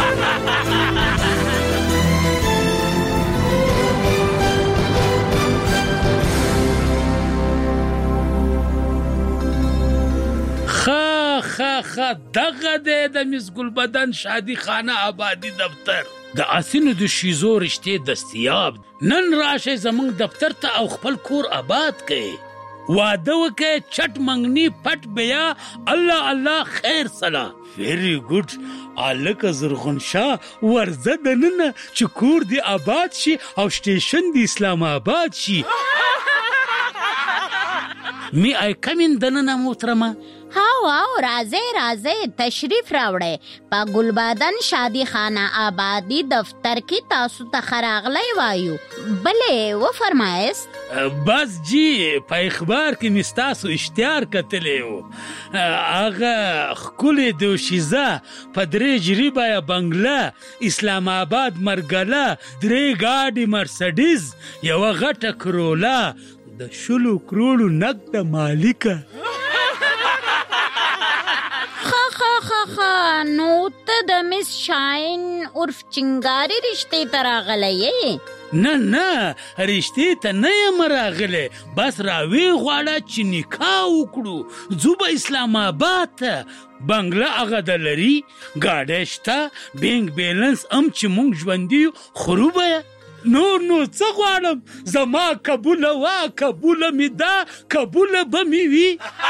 خا خا خا دغه دی د مس ګلبدن شادي خانه آبادي دفتر. د اسینو د شیزو رشتې دستیاب. نن راشئ زمونږ دفتر ته او خپل کور آباد کړئ. واده وکړئ، چټ منګني پټ بیا الله الله خیر سلا. ویری ګډ. الکه زرغون شاه ورزه دننه چې کور دی آباد شي او سټیشن دی اسلام آباد شي. می آی کمین دننه محترمه؟ هاو هاو راځئ راځئ تشریف راوړئ. په ګلبدن شادي خانه آبادي دفتر کې تاسو ته ښه راغلی وایو. بلې وفرمایست؟ بس جی په اخبار کې مې ستاسو اشتهار کتلی و. هغه ښکلې دوشیزه په درې جریبه یا بنګله اسلام آباد مرګله درې ګاډي مرسډیز یوه غټه کرولا د شلو کروړو نقده مالکه. خا نو ته د مس شاین عرف چنګاري رشتې ته راغلی یې؟ نه نه رشتې ته نه یم راغلی، بس راوی غواړه چې نکاح وکړو، ځو به اسلام آباد ته. بنګله هغه د لري، ګاډی شته، بینک بیلنس هم چې مونږ ژوندي یو خورو به یې. نور نو څه غواړم؟ زما قبوله وا، قبوله می دا، قبوله به می وي.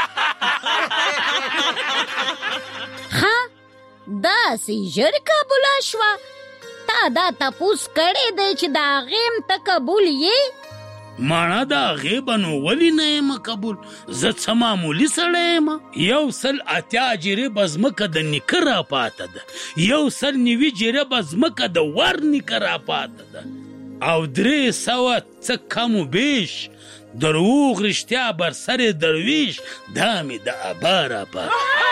ها داسې ژر قبوله شوه؟ تا دا تپوس کړی دی چې د هغې م ته قبول یې؟ مانا د هغې به نو ولې نه یم قبول؟ زه څه معمولي سړی یم؟ یو سل اتیا جریبه ځمکه د نیکه راپاته ده، یو سل نوي جریبه ځمکه د ور نیکه راپاته ده، او درې سوه څه کم و بیش دروغ رشتیا بر سر درویش دا مې د ابا راپاته.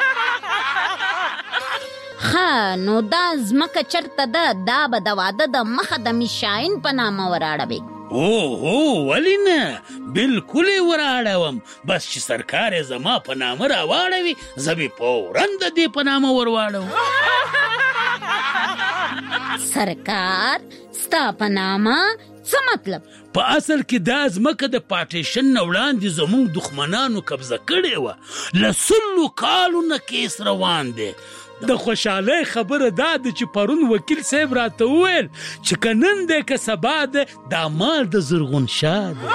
ښه نو دا ځمکه چرته ده؟ دا به د واده د مخه د مس شاین په نامه وراړوې؟ او هو ولې نه، بلکل یې وراړوم. بس چې سرکار یې زما په نامه راواړوي زه به فوراً د دې په نامه ورواړوم. سرکار ستا په نامه څه مطلب؟ په اصل کې دا ځمکه د پارټیشن نه وړاندې زموږ دښمنانو قبضه کړې وه. له سلو کالو نه کیس روان دی. د خوشحالۍ خبره دا ده چې پرون وکیل صاحب راته وویل چې که نن دی که سبا دی دا مال د زرغون شاه دی.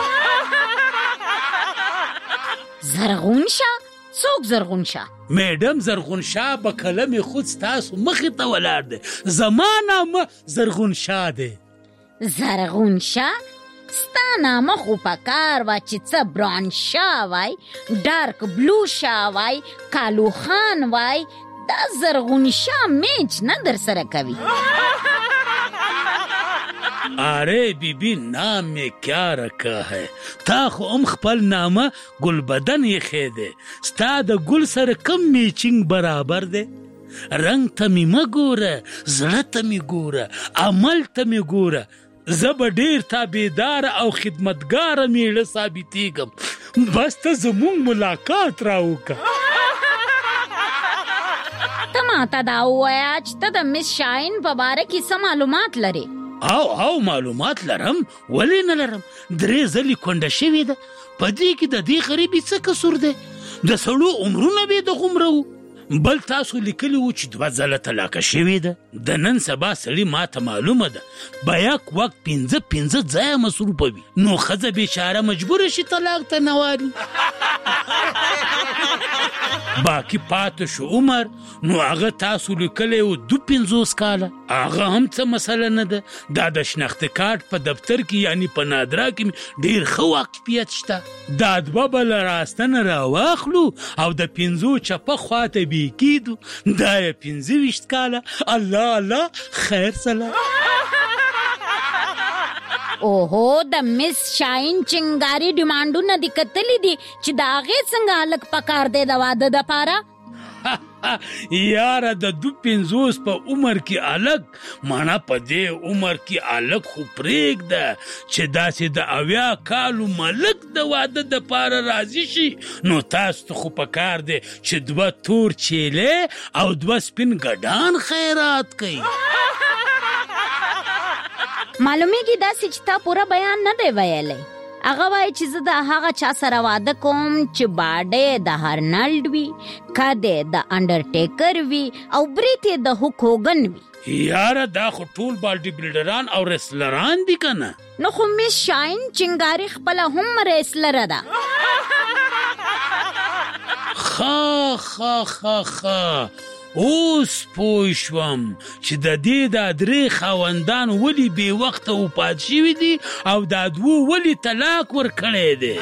زرغون شاه؟ څوک زرغون شاه؟ میډم زرغون شاه به قلم خود ستاسو مخې ته ولاړ دی، زما نامه زرغون شاه دی. زرغون شاه؟ ستا نامه خو پکار وه چې څه بران شاه وای، ډارک بلو شاه وای، کالو خان وای. دا زرغون شاه میچ نه در سره کوي. اره بی بی نام میں کیا رکھا ہے، تا خو ام خپل نامه گلبدن یې خیده، ستا د گل سره کم میچنگ برابر ده. رنگ ته می مګوره، زړه ته می ګوره، عمل ته می ګوره. زه به ډېر تابعدار او خدمتګاره میړه ثابتېږم. بس ته زمونږ ملاقات راوکړه. ته ماته دا ووایه چې ته د مس شاین په باره کې څه معلومات لرې؟ او او معلومات لرم، ولې نه لرم؟ درې ځلې کونډه شوې ده. په دې کې د دې غریبي څه قصور دی؟ د سړو عمرونه به دغومره وو. بل تاسو لیکلی و چې دوه ځله طلاقه شوې ده. د نن سبا سړي ماته معلومه ده بیاک وخت پنځه پنځه ځایه مصروفه وي، نو ښځه بیچاره مجبوره شي طلاق ته نه والي. باقي پاتې شو عمر، نو هغه تاسو لیکلی و دو پنځوس کاله. هغه هم څه مسله نه ده. دا د شناختي کارت په دفتر کې یعنی په نادرا کې ډېر ښه واقفیت شته. دا دوه به له راستنه راواخلو او د پنځو چپه خواته کیدو. دا یې پنځه ویشت کاله. الله الله خیر سلام. اوهو د مس شاین چنګاري ډیمانډونه دي کتلی دي چې د هغې څنګه هلک پکار دی د واده دپاره؟ یاره د دو پنځوس په عمر کې الګ مانا په دې عمر کې الګ خو پرېږده چې داسې د اویا کالو ملک د واده دپاره راضي شي نو تاسو ته خو پکار دی چې دوه تور چیلې او دوه سپین ګډان خیرات کوي. معلومیږي داسې چې تا پوره بیان نه دی ویلی. هغه وایي چې زه د هغه چا سره واده کوم چې باډی د هرنلډ وي، کدی د انډرټیکر وي او برید یې د هوک هوګن وي. یاره دا خو ټول باډي بلډران او ریسلران دي که نه؟ نو خو مس شاین چنګاري خپله هم ریسلره ده. ښه ښه ښه ښه اوس پوه شوم چې د دې دا درې خاوندان ولې بې وخته وفات شوي دي او دا دوو ولې طلاق ورکړی دی.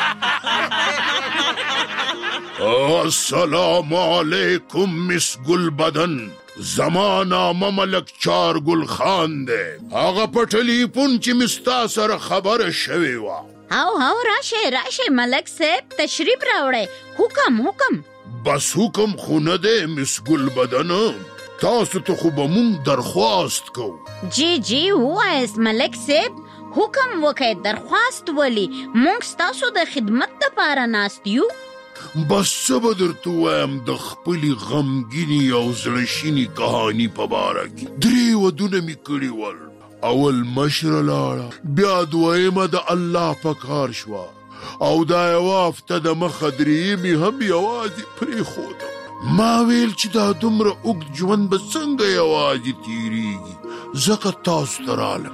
السلام علیکم مس ګلبدن، زما نامه ملک چار ګل خان دی. هغه په ټلیفون چې مې ستا سره خبره شوې وه. هاو هاو راشه راشه ملک صاحب تشریف راوړی. حکم حکم. بس حکم خو نه دی مس ګلبدن، تاسو ته خو به مونږ درخواست کوو. جی جی ووایست ملک صاحب، حکم وکئ. درخواست ولې؟ مونږ ستاسو د خدمت دپاره ناست یو. بس څه به درته ووایم د خپلې غمګینې او زړهشینې کهاني په باره کې. درې ودونه مې کړي ول. اول مشره لاړه، بیا دویمه د الله په کار شوه او دا یوه هفته د مخه درېیمې هم یوازې پرېښودم. ما ویل چې دا دومره اوږد ژوند به څنګه یوازې تېرېږي، ځکه تاسو ته رالم.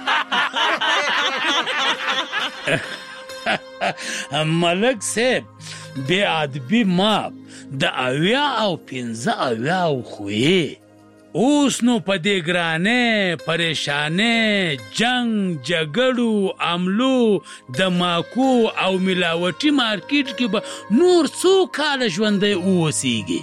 ملک صاحب بې ادبي ماپ د اویا او پنځه اویاو خویې. اوس نو په دې ګرانې پریشانې جنگ جګړو عملو دماکو او ملاوټي مارکیټ کې به نور څو کاله ژوندی اوسیږي.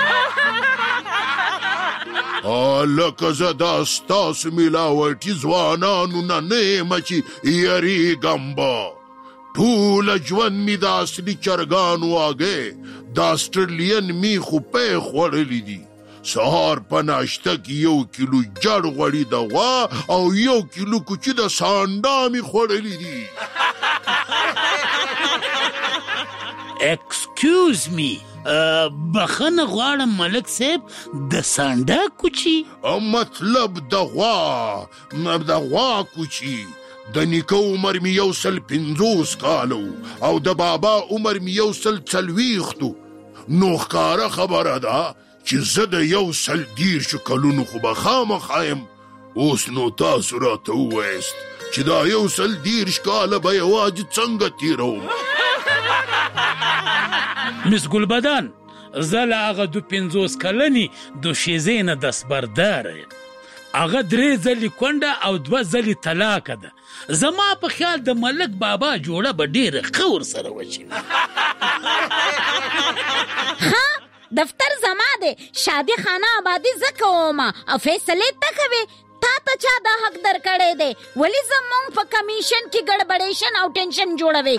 لکه زه دا ستاسو ملاوټي ځوانانو نه نه یم چې یریږم به. ټوله ژوند مې د اصلي چرګانو هګۍ د اسټرلین میخو پی خوړلي دي. سهار په ناشته کې یو کیلو جړ غوړي د غوا او یو کیلو کوچي د سانډا مې خوړلي دي. ایکسکیوز می، بخښنه غواړم ملک صاحب، د سانډا کوچي؟ مطلب د غوا د غوا کوچي. د نیکه عمر مې یو سل پنځوس کالو او د بابا عمر مې یو سل څلوېښتو. نو ښکاره خبره ده چې زه د یو سل دېرشو کلونو خو به خامخا یم. اوس نو تاسو راته ووایست چې دا یو سل دېرش کاله به یوازې څنګه تېروم. مس ګلبدن، زه له هغه دو پنځوس کلنې دوشیزې نه دستبرداره یم. هغه درې ځلې کونډه او دوه ځلې طلاقه ده. زما په خیال د ملک بابا جوړه به ډېره ښه ورسره وچوي. ها دفتر زما دی، شادي خانه آبادي زه کومه او فیصلې ته کوې. تا ته چا دا حق درکړی دی؟ ولې زمونږ په کمیشن کې ګډبډیشن او ټینشن جوړوي؟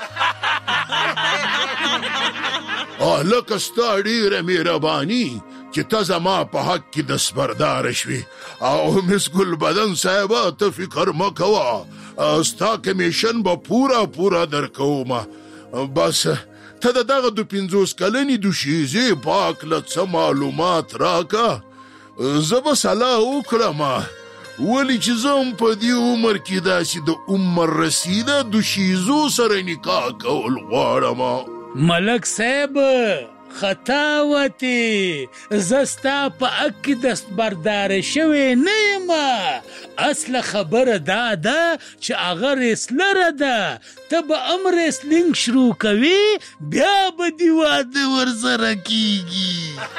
لکه ستا ډېره مهرباني چې ته زما په حق کې دستبرداره شوې. او مس ګلبدن صاحبه ته فکر مه کوه، ستا کمیشن به پوره پوره درکومه. بس ته د دغه دو پنځوس کلنې دوشیزې په هکله څه معلومات راکه، زه به صلاح وکړمه. ولې چې زه هم په دې عمر کې داسې د عمر رسیده دوشیزو سره نکاح کول غواړم. ملک صاحب خطا وتې، زه ستا په حق کې دستبرداره شوې نه یم. اصله خبره دا ده چې هغه ریسلره ده، ته به هم ریسلینګ شروع کوې، بیا به دې واده ورسره کېږي.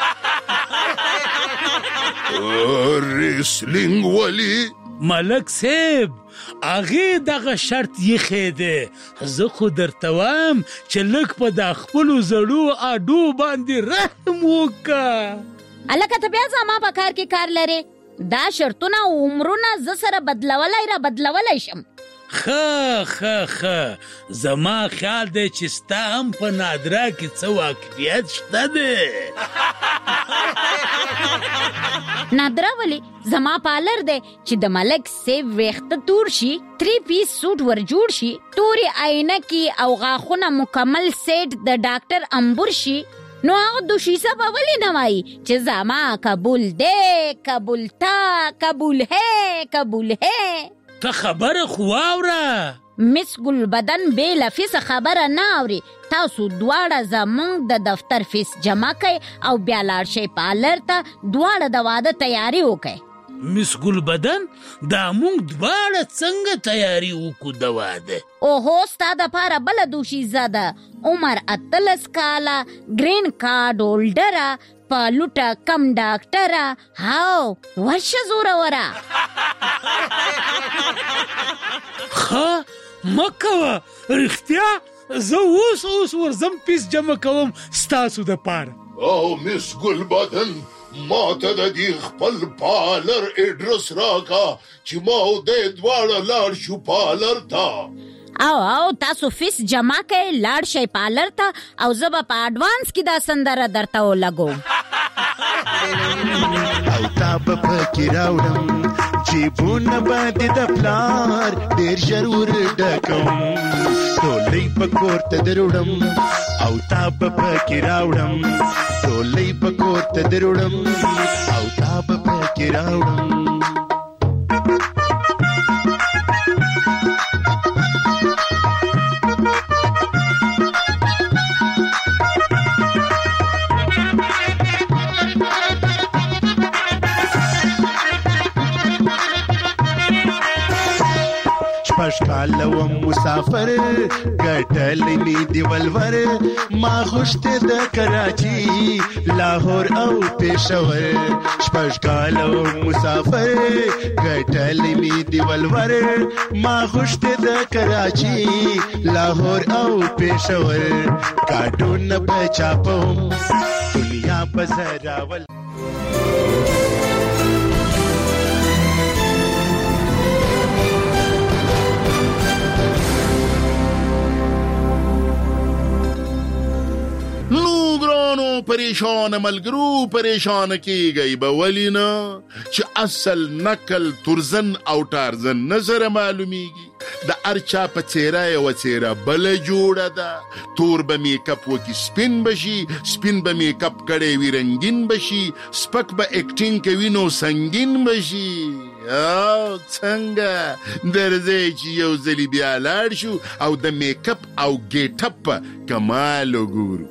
ریسلینګ ولې؟ ملک صاحب هغې دغه شرط یخی دی. زه خو درته وایم چې لږ په دا خپلو زړو اډو باندې رحم وکړه. هلکه ته بیا زما په کار کې کار لرې. دا شرطونه او عمرونه زه سره بدلولی را بدلولی شم. ښه ښه ښه زما خیال دی چې ستا هم په نادره کې څه واقفیت شته دی. نادره ولی زما پالر دی چې د ملک سیب ویخته تور شي، تری پیس سوټ ور جوړ شي، تورې عینکې او غاښونه مکمل سیټ د ډاکټر امبور شي، نو هغه دوشیزه به ولې نه وایي چې زما قبول دی، قبول تا، قبول ہے، قبول ہے. ته خبره خو واوره. مس ګل بدن بې له فیس خبره نه اوري. تاسو دواړه زمونږ د دفتر فیس جمع کړئ او بیا لاړ شئ پارلر ته، دواړه د واده تیاری وکړئ. مس ګل بدن دا مونږ دواړه څنګه تیاری وکړو د واده؟ اوهو ستا دپاره بله دوشیزه ده، عمر اتلس کاله، ګرین کارډ هولډره، په لوټه کم ډاکټره، هاو ورشه زوروره. ښه مه کوه، رښتیا زه اوس اوس ورځم پیس جمع کوم ستاسو دپاره. او مس ګل بدن ما ته د دې خپل پالر اډرس راکا چې ما او دې دواړه لاړ شو پالر ته. او او تاسو فیس جمع کړئ، لاړ شئ پالر ته او زه به په اډوانس کې دا سندره درته ولګوم. او تا به پکې راوړم جیبونه باندې د پلار ډېر ژر ور ډکوم، ډولۍ په کور ته دروړم او تا به پکې راوړم، ډولۍ په کور ته دروړم او تا به پکې راوړم. پشکاله و مسافر ګټلې مې دی ولور، ما غوښتې د کراچي لاهور او پېښور. شپږکاله و مسافر ګټلې مې دی ولور، ما غوښتې د کراچي لاهور او پېښور. کارټونه په چاپوم دنیا په زراول. پریشان ملګرو پریشان کیږي به ولی نه چې اصل نقل ترزن او ټارزن نظر معلومیږي. د ارچا په څیره یو څیره بل جوړه ده، تور به میک اپ وکي سپین بشي، سپین به میک اپ کړي وي رنگین بشي، سپک به اکټینګ کوي نو سنگین بشي. او څنګه درځي چې یو ځلی بیا لاړ شو او د میک اپ او ګیټ اپ کمال وګورو.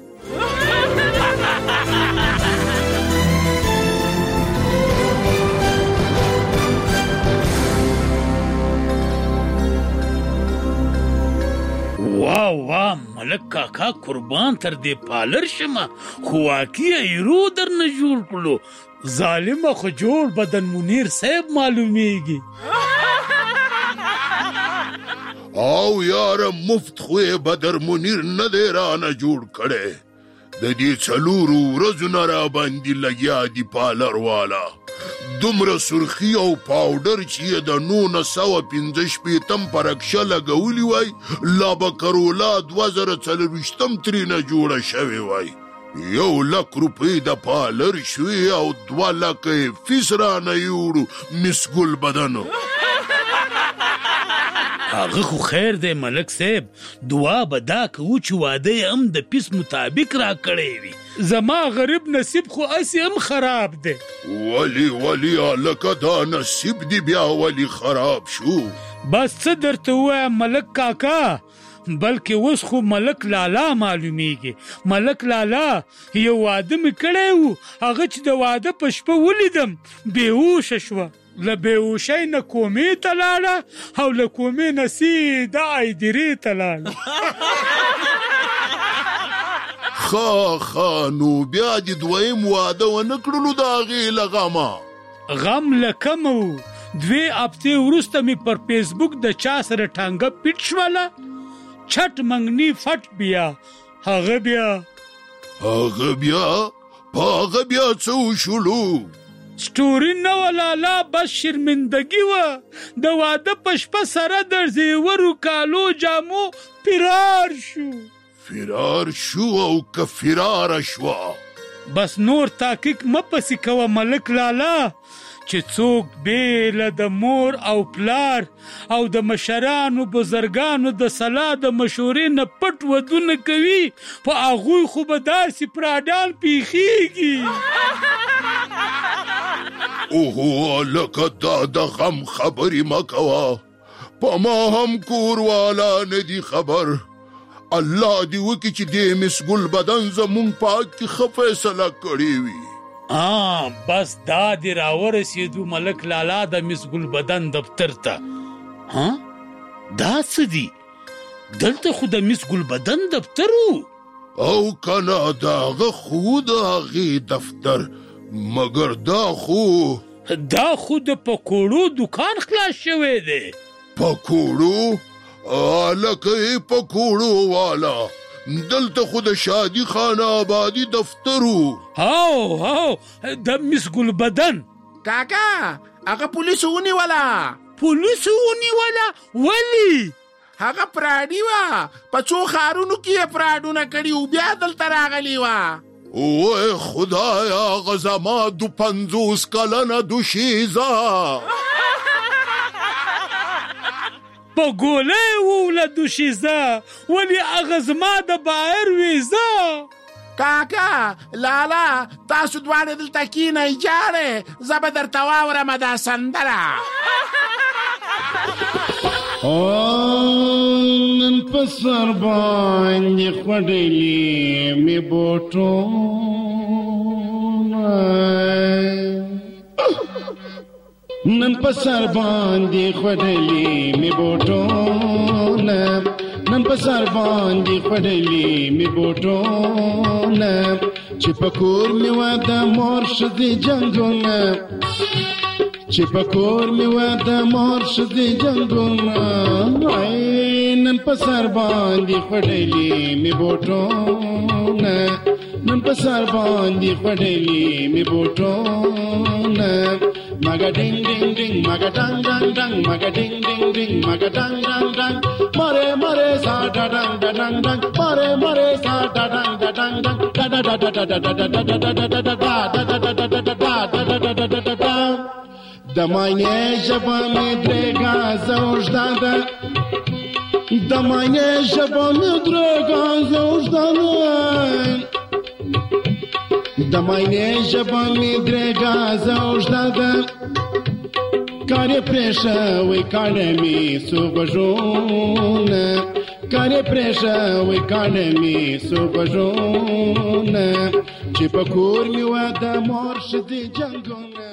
واو واو ملک کاکا قربان تر دې پالر شمه، خو واقعي ایرو در نه جوړ کړلو. ظالمه خو جوړ بدن منیر صاحب معلومیږي. او یار مفت خوی بدر منیر نه دی رانه جوړ کړی، د دې څلورو ورځو نه را باندې لګیا دي پالر والا. دومره سرخي او پاوډر چې د نولس سوه پنځه شپېتم په رکشه لګولي وای، لا به کرولا دوه زره څلرویشتم ترېنه جوړه شوې وای. یو لک روپۍ د پالر شوې او دوه لکه یې فیس رانه یوړو مس ګل بدنو. هغه خو خیر دی ملک صاحب، دعا به دا کوو چې واده یې هم د پیس مطابق را کړی وي. زما غریب نصیب خو اسې هم خراب دی. ولی ولی هلکه دا نصیب دی بیا ولی خراب شو؟ بس څه درته ووایم ملک کاکا، بلکې اوس خو ملک لالا معلومیږي. ملک لالا یو واده مې کړی و، هغه چې د واده په شپه ولیدم بېهوشه شوه. له بېهوشۍ نه کومې ته لاړه او له کومې نه سیده ایدرې ته لاړه. ښه ښه نو بیا دې دویم واده ونه کړلو د هغې له غمه؟ غم له کمه و، دوې هفتې وروسته مې پر فیسبوک د چا سره ټانګه پیټ شوله، چټ منګني فټ بیا. هغه بیا هغه بیا په هغه بیا څه وشولو؟ سټوري نه وه لالا، بس شرمندګي وه. د واده په شپه سره د زیورو کالو جامو فرار شو. فرار شو او که فراره شوه؟ بس نور تحقیق مپسې کوه ملک لالا چې څوک بیله د مور او پلار او د مشرانو بزرګانو د سلا د مشورې نه پټ ودونه کوي په هغوی خو به داسې پراډان پیښیږي. اوهو لکه دا د غم خبرې مه کوه، په ما هم کور والا نه دي خبر. الله دې وکړي چې دې مس ګل بدن زمونږ په حق کې ښه فیصله کړې وي. آ بس دا دې راورسېدو ملک لالا د مس ګل بدن دفتر ته. ها دا څه دي؟ دلته خو د مس ګل بدن دفتر و. او کنه د هغه خو د هغې دفتر، مګر دا خو دا خو د پکوړو دکان خلاص شوی دی. پکوړو؟ لکه یې پکوړو والا، دلته خو د شادي خانه آبادي دفتر و. هاو هاو د مس ګل بدن. کاکا هغه پولیسو ونیوله. پولیسو ونیوله؟ ولې؟ هغه پراډي وه، په څو ښارونو کې یې پراډونه کړي و، بیا دلته راغلې وه. اوه خدایا هغه زما دو پنځوس کلنه دوشیزه په ګولۍ ووله دوشیزه، ولې هغه زما د بایر ویزه. کاکا لالا تاسو دواړه دلته کینئ جاړې، زه به درته واورم دا سندره. نن په سر باندې خوړلي مې بوټونه، نن په سر باندې خوړلي مې بوټونه، نن په سر باندې خوړلي مې بوټونه، چې په کور مې وه د مور ښځې جنګونه، چې په کور مې وه د مور ښځې جنګونه، نن په سر باندې خوړلي مې بوټونه، نن په سر باندې خوړلي مې بوټونه، مګه ډینګ ډینګ ډینګ مګه ډنګ ډنګ ډنګ مګه ډینګ ډینګ ډینګ مګه ډنګ ډنګ ډنګ مره مره سا ډا ډنګ ډا ډنګ ډنګ مره مره سا ډا ډنګ ډا ډنګ ډنګ ډا ډا ډا ډا ډا ډا ډا ډا ډا ډا ډا ډا ډا ډا ډا د ماینې ژبه مې درېږه زه اوږده ده، د ماینې ژبه مې درېږه زه اوږده ده، د ماینې ژبه مې درېږه زه اوږده ده، کار یې پرېښوی کاڼه مې څو غوږونه، کار یې پرېښوی کاڼه مې څو غوږونه، چې په کور مې وه د مور ښځې جنګونه.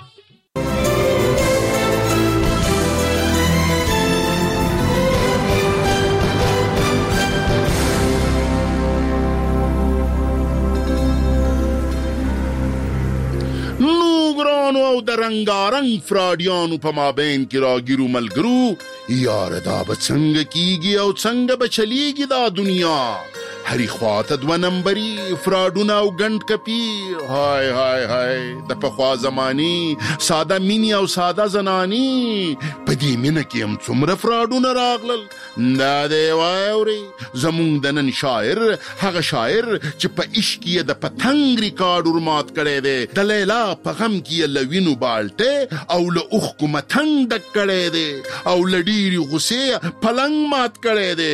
ګرانو او د رنګارنګ فراډیانو په مابین کې راګیرو ملګرو، یاره دا به څنګه کیږي او څنګه به چلیږي دا دنیا؟ هرې خواته دوه نمبري فراډونه او ګنډ کپي. هاي هاي هاي د پخوا زماني ساده مینې او ساده زناني، په دې مینه کې هم څومره فراډونه راغلل. دا دی واورئ زمونږ د نن شاعر، هغه شاعر چې په عشق یې د پتنګ ریکارډ ورمات کړی دی، د لیلا په غم کې یې له وینو بالټې او له اوښکو متنګ ډک کړی دی، او له ډېرې غوسې پلنګ مات کړی دی.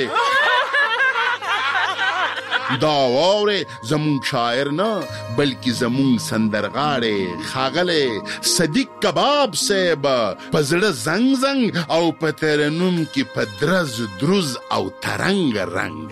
دا واورئ زمونږ شاعر نه بلکې زمونږ سندرغاړی ښاغلی صدیق کباب صاحب په زړه زنګ زنګ او په ترنم کې په درز دروز او ترنګ رنګ.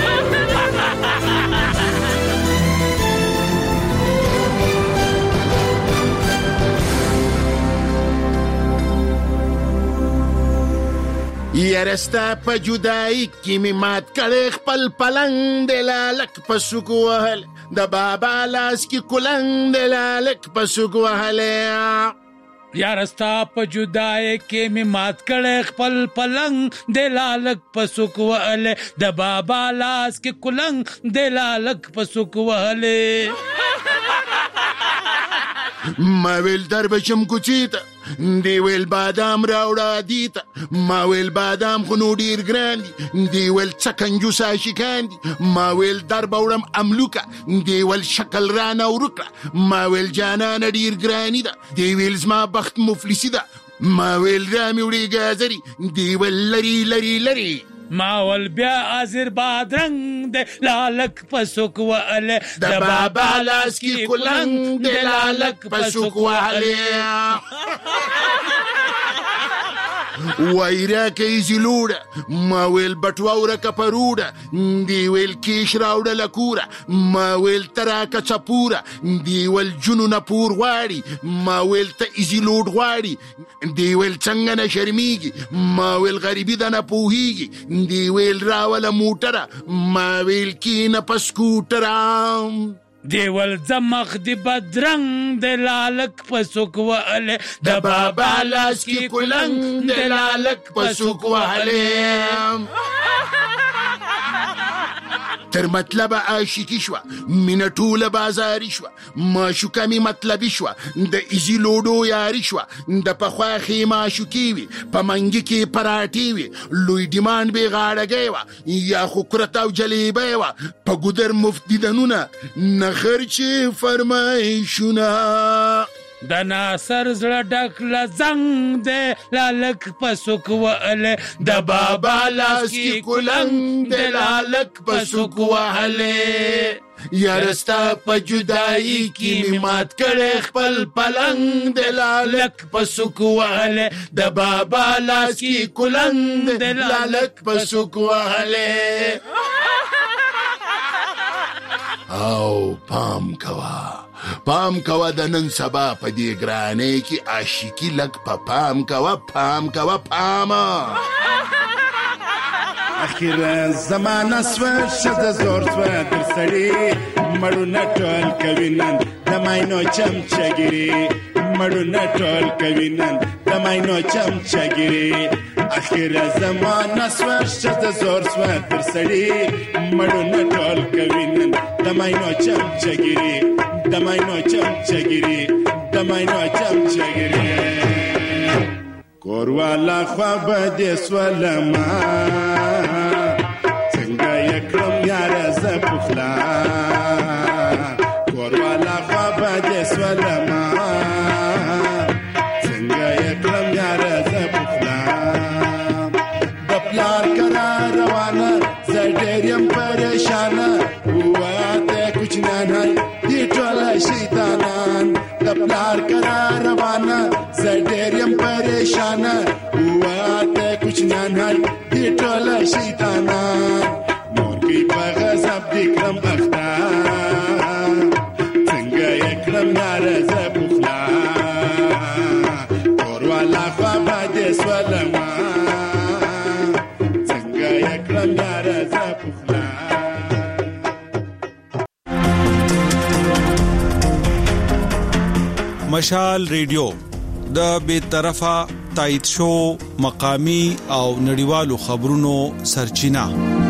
یارستا په جدائی کې مې مات کړی خپل پلنګ، د لالک په سوک وهل د بابا لاس کې کلنګ، د لالک په سوک وهلی. یارستا په جدائی کې مې مات کړی خپل پلنګ، د لالک په سوک وهلی د بابا لاس کې کلنګ، د لالک په سوک وهلی. ما ویل در بچم کوڅې ته دی ویل بادام راوړه دیته ما ویل بادام خو نو ډیر ګران دي دی ویل څه کنجوس عاشقان دي ما ویل در به وړم املوکه دی ویل شکل رانه ورکړه ما ویل جانانه ډیر ګراني ده دی ویل زما بخت مفلسي ده ما ویل رامې وړې ګازري دی ویل لري لري لري ما ول بیا ازر بادرنګ د لالک پسوک وله د بابا لاس کی کولنګ د لالک پسوک وله وایرا کې زلوړه ما ویل بټواوره کپروړه دی ویل کیش راوړه لکوره ما ویل تراکه چپوره دی ویل جنونه پور غواړي ما ویل ته زلوړ غواړي دی ویل څنګه نه شرمېږي ما ویل غریبي ده نه پوهېږي دی ویل راوله موټره ما ویل کینه په سکوټره دیول زمخ دی بدرنګ د لالک پسوک وهله د بابا لاس کی کولنګ د لالک پسوک وهله تر مطلب عاشقی شوه مینه ټوله بازاري شوه معشوقه مې مطلبي شوه د ایزي لوډو یاري شوه د پخوا ښې معشوقې وي په منګي کې پراټې وي لوی ډیمانډ بې غاړګۍ وه یا خو کرت او جلیبۍ وه په ګودر مفت دیدنونه نه خرچې فرمایشونه د ناصر زړه ډک له زنګ دی لالک پسوک وهله د بابا لاس کی کولنګ د لالک پسوک وهله یارستا په جدائی کی می مات کړي خپل پلنګ د لالک پسوک وهله د بابا لاس کی کولنګ د لالک پسوک وهله او پام کوا پام کوا د نن سبا په دې ګرانۍ کې عاشقي لږ په پام کوا پام کوا پاما اخیر زمانه سوه ښځه زور سوه در سړي مړونه ټول کوي نن د ماینو چمچګیري مړونه ټول کوي نن د ماینو چمچګیري اخیر زمانه سوه ښځه زور سوه در سړي مړونه ټول کوي نن د ماینو چمچګیري د ماینو چمچګیري د ماینو چمچګیري کوروالا خواب دې سولما څنګه یې کړم یاره زه پخلا کوروالا خواب دې سولما څنګه یې کړم یاره زه پخلا د پلار کرا روانه زه ډېر یم پریشانه وواته کوچنیان دي ټول شیطانان د پلار کرا روانه زه ډېر یم پریشانه وواته کوچنیان دي ټول شیطانان مورګي په غضب دي کړم اخته څنګه یې کړم یاره زه پخلا کوروالا خواب دې سولما څنګه یې کړم یاره زه پخلا مشال ریډیو د بے طرفه تایید شو مقامی او نړیوالو خبرونو سرچینه